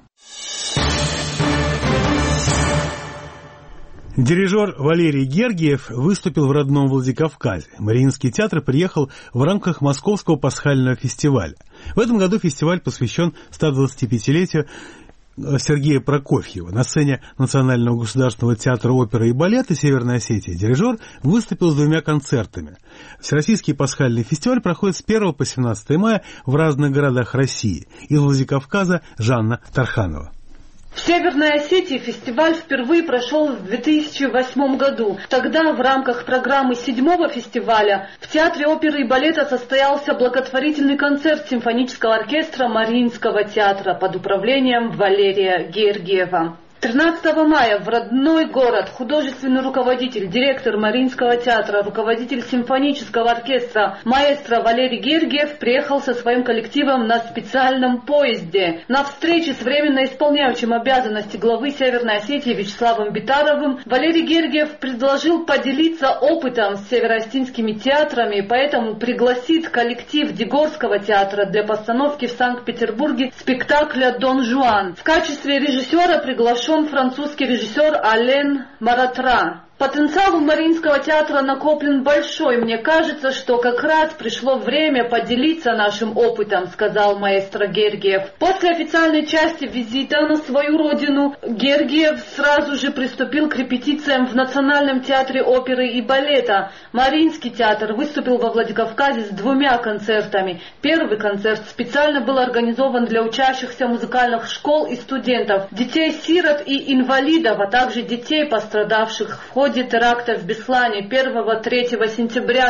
Дирижер Валерий Гергиев выступил в родном Владикавказе. Мариинский театр приехал в рамках Московского пасхального фестиваля. В этом году фестиваль посвящен 125-летию Сергея Прокофьева. На сцене Национального государственного театра оперы и балета Северной Осетии дирижер выступил с 2 концертами. Всероссийский пасхальный фестиваль проходит с 1 по 17 мая в разных городах России. Из Владикавказа Жанна Тарханова. В Северной Осетии фестиваль впервые прошел в 2008 году. Тогда в рамках программы 7-го фестиваля в Театре оперы и балета состоялся благотворительный концерт симфонического оркестра Мариинского театра под управлением Валерия Гергиева. 13 мая в родной город художественный руководитель, директор Мариинского театра, руководитель симфонического оркестра маэстро Валерий Гергиев приехал со своим коллективом на специальном поезде. На встрече с временно исполняющим обязанности главы Северной Осетии Вячеславом Битаровым Валерий Гергиев предложил поделиться опытом с североостинскими театрами, поэтому пригласит коллектив Дегорского театра для постановки в Санкт-Петербурге спектакля «Дон Жуан». В качестве режиссера приглашен французский режиссер Ален Маратра. Потенциал у Мариинского театра накоплен большой. Мне кажется, что как раз пришло время поделиться нашим опытом, сказал маэстро Гергиев. После официальной части визита на свою родину Гергиев сразу же приступил к репетициям в Национальном театре оперы и балета. Мариинский театр выступил во Владикавказе с 2 концертами. Первый концерт специально был организован для учащихся музыкальных школ и студентов, детей-сирот и инвалидов, а также детей, пострадавших в ходе теракта в Беслане 1-3 сентября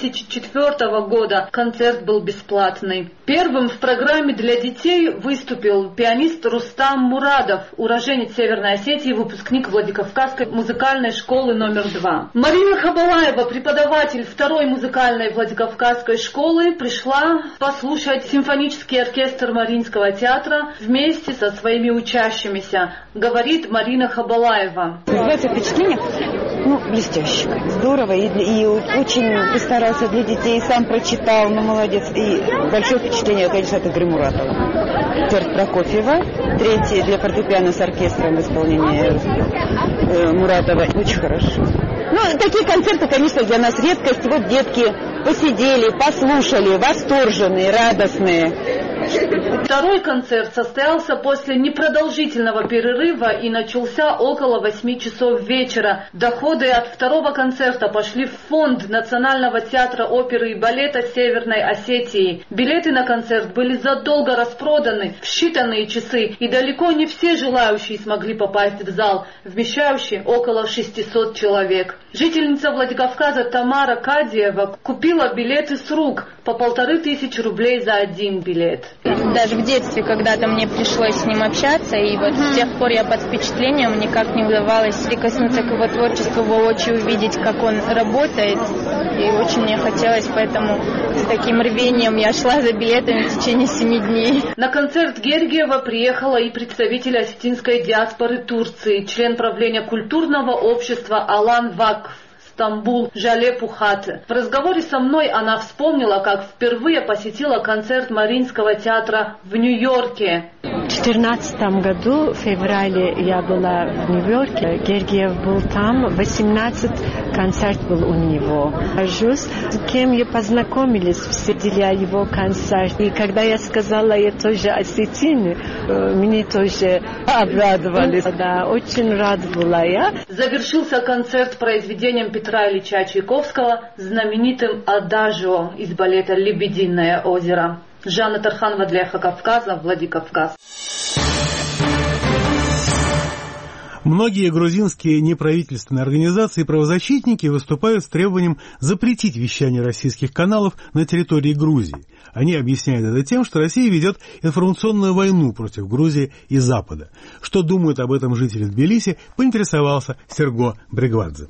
2004 года. Концерт был бесплатный. Первым в программе для детей выступил пианист Рустам Мурадов, уроженец Северной Осетии, выпускник Владикавказской музыкальной школы номер 2. Марина Хабалаева, преподаватель 2-й музыкальной Владикавказской школы, пришла послушать симфонический оркестр Мариинского театра вместе со своими учащимися, говорит Марина Хабалаева. Называется впечатление? Блестяще. Здорово. И очень постарался для детей. Сам прочитал, молодец. И большое впечатление, конечно, от Игоря Муратова. Концерт Прокофьева. 3-й для фортепиано с оркестром в исполнении Муратова. Очень хорошо. Такие концерты, конечно, для нас редкость. Вот детки посидели, послушали, восторженные, радостные. Второй концерт состоялся после непродолжительного перерыва и начался около 8 часов вечера. Доходы от второго концерта пошли в фонд Национального театра оперы и балета Северной Осетии. Билеты на концерт были задолго распроданы в считанные часы, и далеко не все желающие смогли попасть в зал, вмещающий около 600 человек. Жительница Владикавказа Тамара Кадиева купила билеты с рук по 1500 рублей за один билет. Даже в детстве когда-то мне пришлось с ним общаться, и вот с тех пор я под впечатлением, никак не удавалось прикоснуться к его творчеству, воочию увидеть, как он работает. И очень мне хотелось, поэтому с таким рвением я шла за билетами в течение 7 дней. На концерт Гергиева приехала и представитель осетинской диаспоры Турции, член правления культурного общества Алан Вакф. Стамбул, Жале Пухаты. В разговоре со мной она вспомнила, как впервые посетила концерт Мариинского театра в Нью-Йорке. В 2014 году, в феврале, я была в Нью-Йорке. Гергиев был там. 18 концерт был у него. С кем я познакомились, все для его концерта. И когда я сказала, я тоже осетин, мне тоже обрадовались. Да, очень рада была я. Завершился концерт произведением Петра Ильича Чайковского знаменитым «Адажио» из балета «Лебединое озеро». Жанна Тарханова для «Эхо Кавказа», Владикавказ. Многие грузинские неправительственные организации и правозащитники выступают с требованием запретить вещание российских каналов на территории Грузии. Они объясняют это тем, что Россия ведет информационную войну против Грузии и Запада. Что думают об этом жители Тбилиси, поинтересовался Серго Брегвадзе.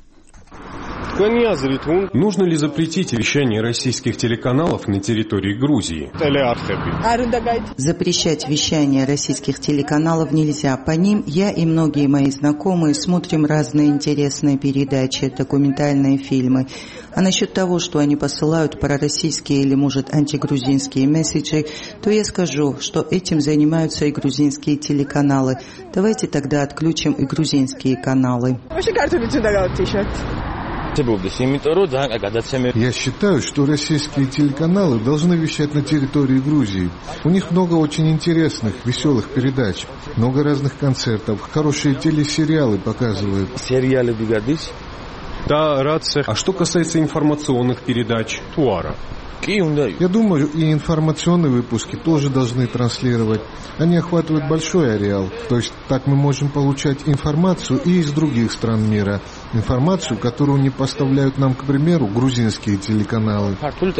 Нужно ли запретить вещание российских телеканалов на территории Грузии? Запрещать вещание российских телеканалов нельзя. По ним я и многие мои знакомые смотрим разные интересные передачи, документальные фильмы. А насчет того, что они посылают пророссийские или, может, антигрузинские месседжи, то я скажу, что этим занимаются и грузинские телеканалы. Давайте тогда отключим и грузинские каналы. Я считаю, что российские телеканалы должны вещать на территории Грузии. У них много очень интересных, веселых передач, много разных концертов, хорошие телесериалы показывают. А что касается информационных передач, Туара? Я думаю, и информационные выпуски тоже должны транслировать. Они охватывают большой ареал. То есть так мы можем получать информацию и из других стран мира. Информацию, которую не поставляют нам, к примеру, грузинские телеканалы.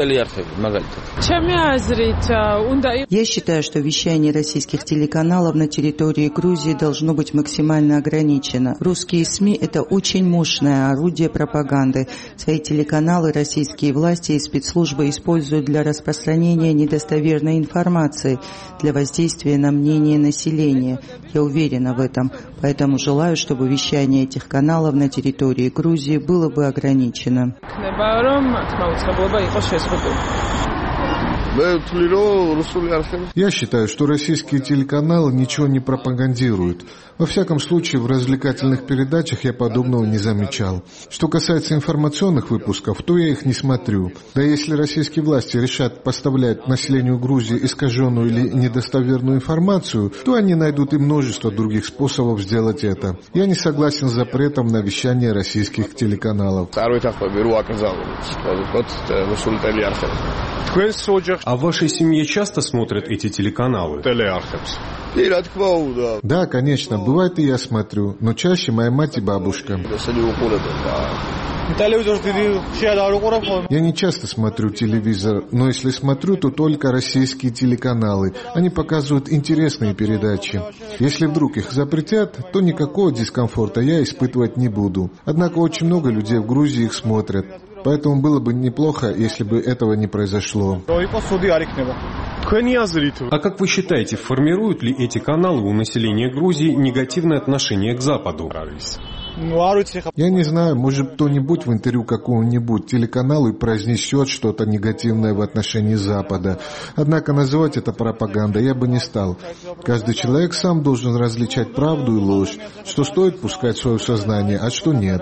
Я считаю, что вещание российских телеканалов на территории Грузии должно быть максимально ограничено. Русские СМИ – это очень мощное орудие пропаганды. Свои телеканалы российские власти и спецслужбы используют для распространения недостоверной информации, для воздействия на мнение населения. Я уверена в этом, поэтому желаю, чтобы вещание этих каналов на территории Грузии было бы ограничено. Я считаю, что российские телеканалы ничего не пропагандируют. Во всяком случае, в развлекательных передачах я подобного не замечал. Что касается информационных выпусков, то я их не смотрю. Да если российские власти решат поставлять населению Грузии искаженную или недостоверную информацию, то они найдут и множество других способов сделать это. Я не согласен с запретом на вещание российских телеканалов. А в вашей семье часто смотрят эти телеканалы? Да, конечно, бывает и я смотрю, но чаще моя мать и бабушка. Я не часто смотрю телевизор, но если смотрю, то только российские телеканалы. Они показывают интересные передачи. Если вдруг их запретят, то никакого дискомфорта я испытывать не буду. Однако очень много людей в Грузии их смотрят. Поэтому было бы неплохо, если бы этого не произошло. А как вы считаете, формируют ли эти каналы у населения Грузии негативное отношение к Западу? Я не знаю, может кто-нибудь в интервью какому-нибудь телеканалу произнесет что-то негативное в отношении Запада. Однако называть это пропагандой я бы не стал. Каждый человек сам должен различать правду и ложь, что стоит пускать в свое сознание, а что нет.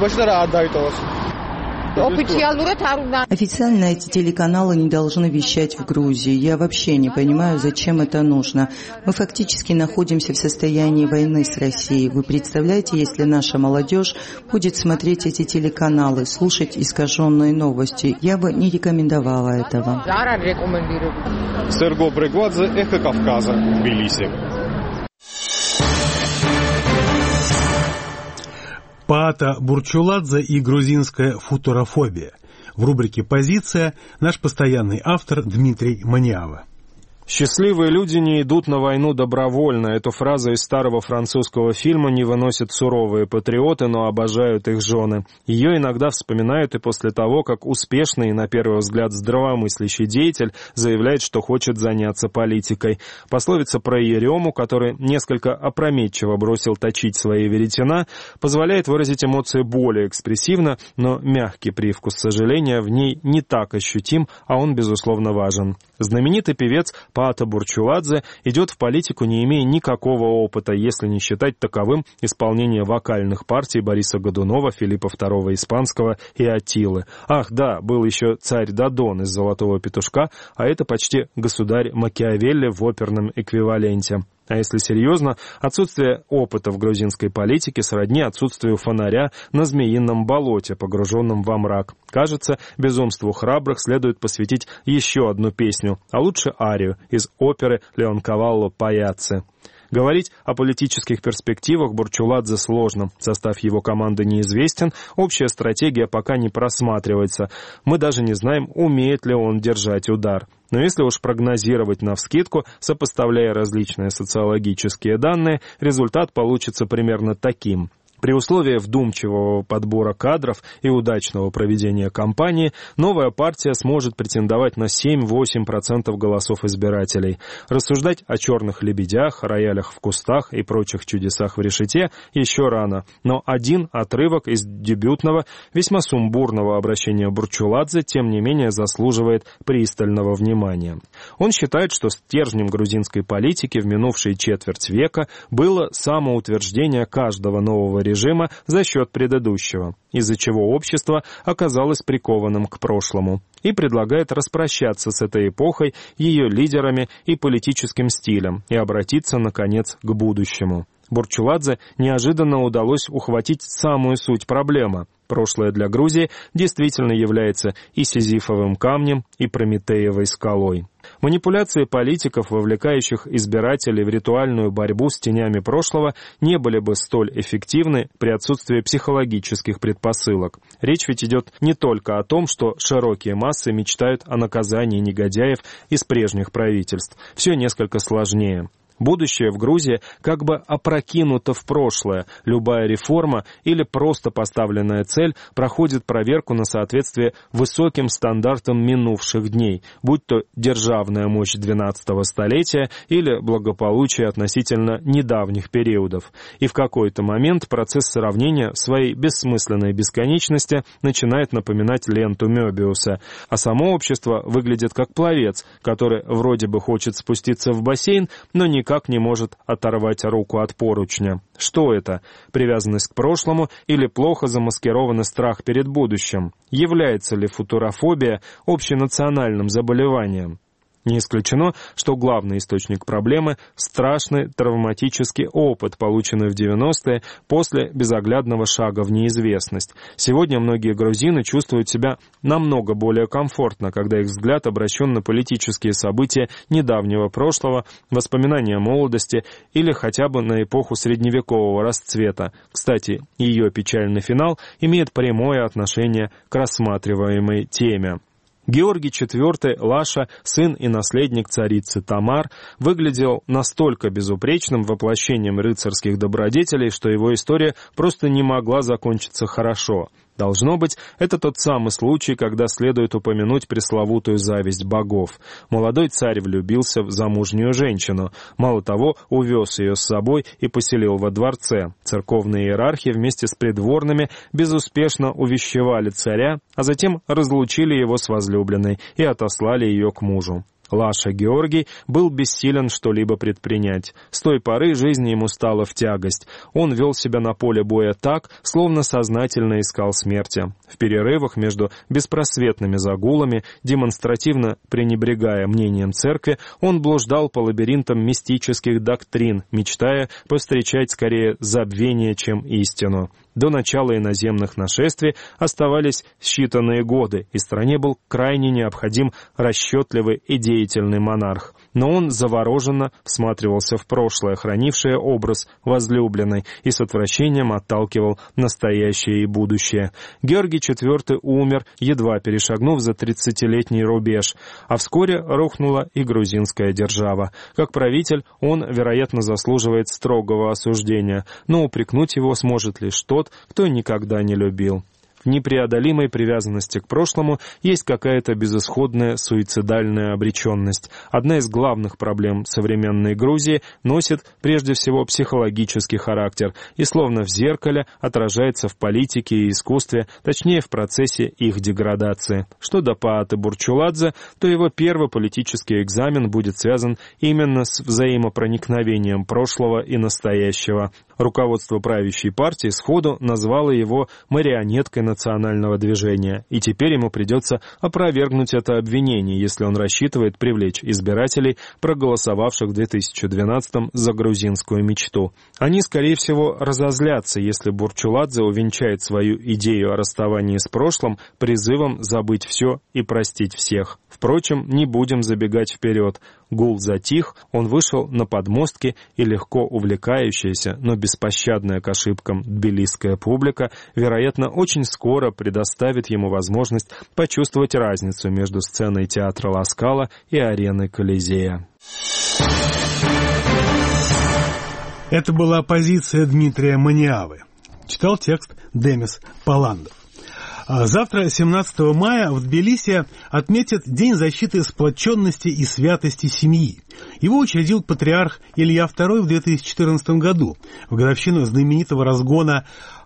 Официально эти телеканалы не должны вещать в Грузии. Я вообще не понимаю, зачем это нужно. Мы фактически находимся в состоянии войны с Россией. Вы представляете, если наша молодежь будет смотреть эти телеканалы, слушать искаженные новости? Я бы не рекомендовала этого. Серго Брегвадзе, Эхо Кавказа, Тбилиси. Паата Бурчуладзе и грузинская футурофобия. В рубрике «Позиция» наш постоянный автор Дмитрий Маниава. «Счастливые люди не идут на войну добровольно». Эту фразу из старого французского фильма не выносят суровые патриоты, но обожают их жены. Ее иногда вспоминают и после того, как успешный и, на первый взгляд, здравомыслящий деятель заявляет, что хочет заняться политикой. Пословица про Ерему, который несколько опрометчиво бросил точить свои веретена, позволяет выразить эмоции более экспрессивно, но мягкий привкус сожаления в ней не так ощутим, а он, безусловно, важен. Знаменитый певец Паата Бурчуладзе идет в политику, не имея никакого опыта, если не считать таковым исполнение вокальных партий Бориса Годунова, Филиппа II Испанского и Аттилы. Ах, да, был еще царь Додон из «Золотого петушка», а это почти государь Макиавелли в оперном эквиваленте. А если серьезно, отсутствие опыта в грузинской политике сродни отсутствию фонаря на Змеином болоте, погруженном во мрак. Кажется, безумству храбрых следует посвятить еще одну песню, а лучше арию из оперы Леонкавалло «Паяцци». Говорить о политических перспективах Бурчуладзе сложно. Состав его команды неизвестен, общая стратегия пока не просматривается. Мы даже не знаем, умеет ли он держать удар. Но если уж прогнозировать навскидку, сопоставляя различные социологические данные, результат получится примерно таким. При условии вдумчивого подбора кадров и удачного проведения кампании новая партия сможет претендовать на 7-8% голосов избирателей. Рассуждать о черных лебедях, роялях в кустах и прочих чудесах в решете еще рано. Но один отрывок из дебютного, весьма сумбурного обращения Бурчуладзе, тем не менее, заслуживает пристального внимания. Он считает, что стержнем грузинской политики в минувшие четверть века было самоутверждение каждого нового режима за счет предыдущего, из-за чего общество оказалось прикованным к прошлому, и предлагает распрощаться с этой эпохой, ее лидерами и политическим стилем и обратиться, наконец, к будущему. Бурчуладзе неожиданно удалось ухватить самую суть проблемы. Прошлое для Грузии действительно является и сизифовым камнем, и прометеевой скалой. Манипуляции политиков, вовлекающих избирателей в ритуальную борьбу с тенями прошлого, не были бы столь эффективны при отсутствии психологических предпосылок. Речь ведь идет не только о том, что широкие массы мечтают о наказании негодяев из прежних правительств. Все несколько сложнее. Будущее в Грузии как бы опрокинуто в прошлое. Любая реформа или просто поставленная цель проходит проверку на соответствие высоким стандартам минувших дней, будь то державная мощь 12-го столетия или благополучие относительно недавних периодов. И в какой-то момент процесс сравнения в своей бессмысленной бесконечности начинает напоминать ленту Мёбиуса, а само общество выглядит как пловец, который вроде бы хочет спуститься в бассейн, но никак не может оторвать руку от поручня. Что это? Привязанность к прошлому или плохо замаскированный страх перед будущим? Является ли футурофобия общенациональным заболеванием? Не исключено, что главный источник проблемы – страшный травматический опыт, полученный в 90-е после безоглядного шага в неизвестность. Сегодня многие грузины чувствуют себя намного более комфортно, когда их взгляд обращен на политические события недавнего прошлого, воспоминания молодости или хотя бы на эпоху средневекового расцвета. Кстати, ее печальный финал имеет прямое отношение к рассматриваемой теме. Георгий IV Лаша, сын и наследник царицы Тамар, выглядел настолько безупречным воплощением рыцарских добродетелей, что его история просто не могла закончиться хорошо. Должно быть, это тот самый случай, когда следует упомянуть пресловутую зависть богов. Молодой царь влюбился в замужнюю женщину. Мало того, увез ее с собой и поселил во дворце. Церковные иерархи вместе с придворными безуспешно увещевали царя, а затем разлучили его с возлюбленной и отослали ее к мужу. Лаша Георгий был бессилен что-либо предпринять. С той поры жизнь ему стала в тягость. Он вел себя на поле боя так, словно сознательно искал смерти. В перерывах между беспросветными загулами, демонстративно пренебрегая мнением церкви, он блуждал по лабиринтам мистических доктрин, мечтая повстречать скорее забвение, чем истину. До начала иноземных нашествий оставались считанные годы, и стране был крайне необходим расчетливый и деятельный монарх. Но он завороженно всматривался в прошлое, хранившее образ возлюбленной, и с отвращением отталкивал настоящее и будущее. Георгий IV умер, едва перешагнув за 30-летний рубеж, а вскоре рухнула и грузинская держава. Как правитель он, вероятно, заслуживает строгого осуждения, но упрекнуть его сможет лишь тот, кто никогда не любил. В непреодолимой привязанности к прошлому есть какая-то безысходная суицидальная обреченность. Одна из главных проблем современной Грузии носит прежде всего психологический характер и словно в зеркале отражается в политике и искусстве, точнее в процессе их деградации. Что до Пааты Бурчуладзе, то его первый политический экзамен будет связан именно с взаимопроникновением прошлого и настоящего. Руководство правящей партии сходу назвало его марионеткой национального движения, и теперь ему придется опровергнуть это обвинение, если он рассчитывает привлечь избирателей, проголосовавших в 2012-м за грузинскую мечту. Они, скорее всего, разозлятся, если Бурчуладзе увенчает свою идею о расставании с прошлым призывом забыть все и простить всех. Впрочем, не будем забегать вперед. Гул затих, он вышел на подмостки, и легко увлекающаяся, но беспощадная к ошибкам тбилисская публика, вероятно, очень скоро предоставит ему возможность почувствовать разницу между сценой театра Ла Скала и ареной Колизея. Это была позиция Дмитрия Маниавы. Читал текст Демис Паландов. Завтра, 17 мая, в Тбилиси отметят День защиты сплоченности и святости семьи. Его учредил патриарх Илья II в 2014 году, в годовщину знаменитого разгона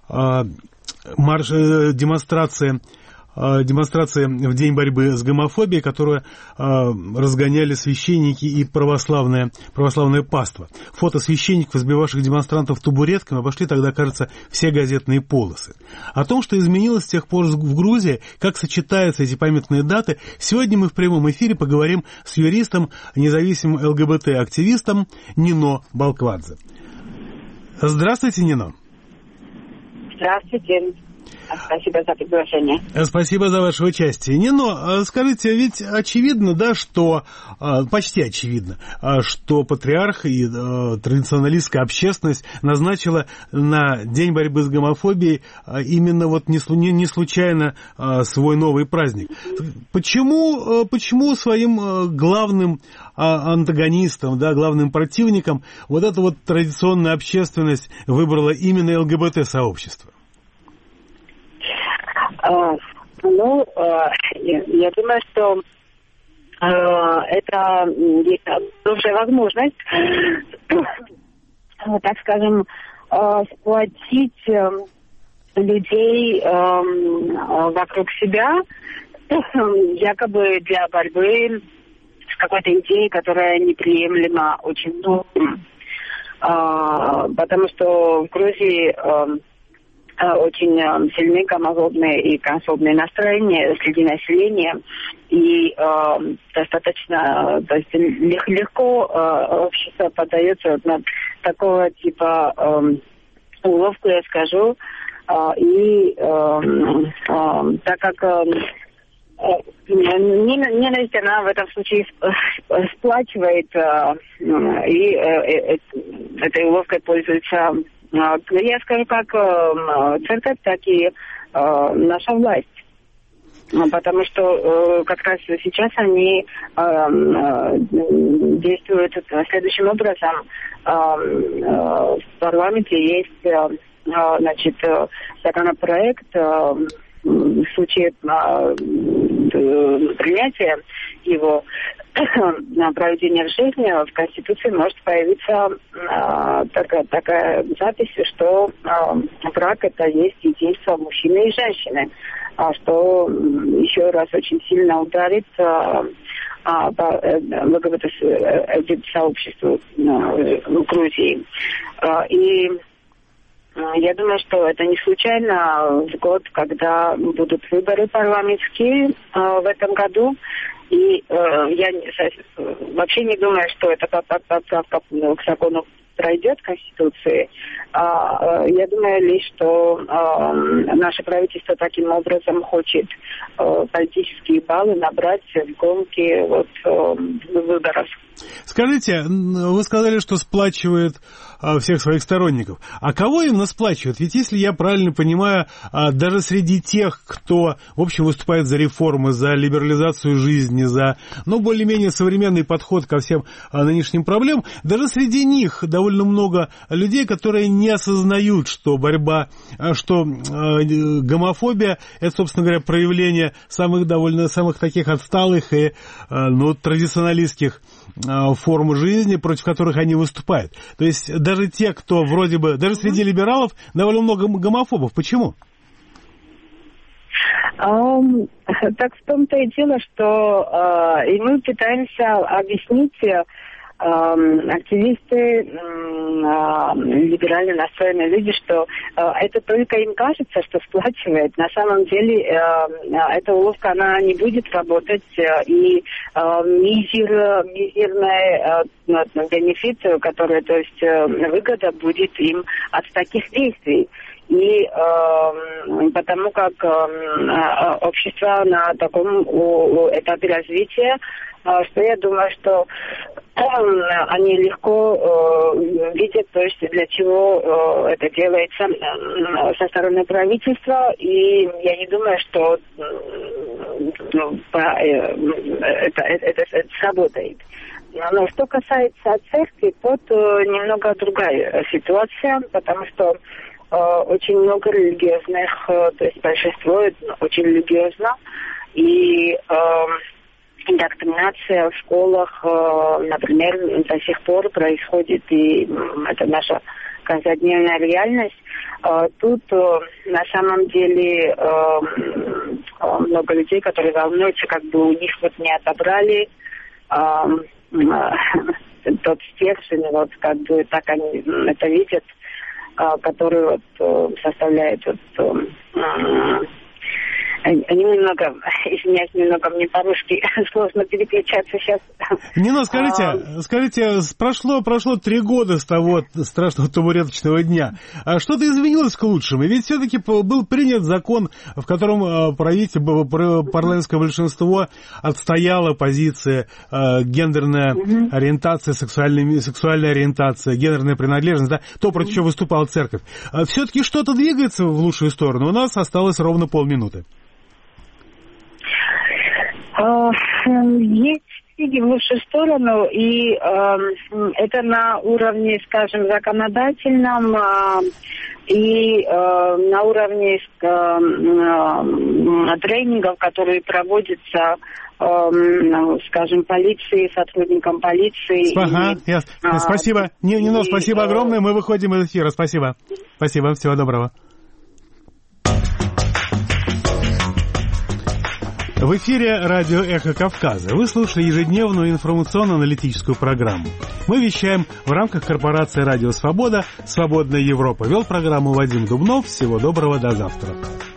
демонстрации в день борьбы с гомофобией, которую разгоняли священники и православное паство. Фото священников, избивавших демонстрантов табуретками, обошли тогда, кажется, все газетные полосы. О том, что изменилось с тех пор в Грузии, как сочетаются эти памятные даты, сегодня мы в прямом эфире поговорим с юристом, независимым ЛГБТ-активистом Нино Балквадзе. Здравствуйте, Нино. Здравствуйте. Спасибо за приглашение. Спасибо за ваше участие. Нино, скажите, ведь очевидно, да, что, почти очевидно, что патриарх и традиционалистская общественность назначила на День борьбы с гомофобией именно вот не случайно свой новый праздник. Почему своим главным антагонистом, да, главным противником вот эта вот традиционная общественность выбрала именно ЛГБТ-сообщество? Я думаю, что это есть хорошая возможность, так скажем, сплотить людей вокруг себя, якобы для борьбы с какой-то идеей, которая неприемлема очень многим. Потому что в Грузии очень сильные гомофобные и трансфобные настроения среди населения, и достаточно, то есть легко общество поддается на такого типа уловку, я скажу, и так как ненависть, она в этом случае сплачивает, и этой уловкой пользуется, я скажу, как церковь, так и наша власть. Потому что как раз сейчас они действуют следующим образом. В парламенте есть, значит, законопроект, в случае принятия его на проведение в жизни в Конституции может появиться такая запись, что брак — это есть единство мужчины и женщины, что еще раз очень сильно ударит ЛГБТ-сообществу в Грузии. И я думаю, что это не случайно в год, когда будут выборы парламентские в этом году. И я вообще не думаю, что это поправка к закону пройдет Конституции. Я думаю лишь, что наше правительство таким образом хочет политические баллы набрать в гонке выборов. Скажите, вы сказали, что сплачивает всех своих сторонников. А кого именно сплачивает? Ведь, если я правильно понимаю, даже среди тех, кто, в общем, выступает за реформы, за либерализацию жизни, за, более-менее современный подход ко всем нынешним проблемам, даже среди них довольно много людей, которые не осознают, что гомофобия — это, собственно говоря, проявление самых таких отсталых и традиционалистских форм жизни, против которых они выступают. То есть даже те, кто вроде бы, даже среди либералов довольно много гомофобов. Почему? Так в том-то и дело, что и мы пытаемся объяснить активисты, либерально настроенные люди, что это только им кажется, что сплачивает. На самом деле эта уловка, она не будет работать, и мизерная бенефит, который, то есть выгода будет им от таких действий. И потому как общество на таком этапе развития, что я думаю, что они легко видят, то есть для чего это делается со стороны правительства, и я не думаю, что это сработает. Но что касается церкви, тут немного другая ситуация, потому что очень много религиозных, то есть большинство очень религиозно, и индоктринация в школах, например, до сих пор происходит, и это наша каждодневная реальность. Тут на самом деле много людей, которые волнуются, как бы у них вот не отобрали тот стержень, вот как бы так они это видят, который вот составляет вот, они немного, извиняюсь, немного мне по-русски сложно переключаться сейчас. Нино, скажите, прошло 3 года с того страшного табуреточного дня. А что-то изменилось к лучшему? Ведь все-таки был принят закон, в котором парламентское большинство отстояло позиции гендерная ориентация, сексуальная ориентация, гендерная принадлежность, да, то, против чего выступала церковь. Все-таки что-то двигается в лучшую сторону. У нас осталось ровно полминуты. Есть сдвиги в лучшую сторону, и это на уровне, скажем, законодательном и на уровне тренингов, которые проводятся, скажем, полиции, сотрудникам полиции. Ага, спасибо. Нино, спасибо огромное. Мы выходим из эфира. Спасибо. Спасибо. Всего доброго. В эфире радио «Эхо Кавказа». Вы слушали ежедневную информационно-аналитическую программу. Мы вещаем в рамках корпорации «Радио Свобода», «Свободная Европа». Вел программу Вадим Дубнов. Всего доброго, до завтра.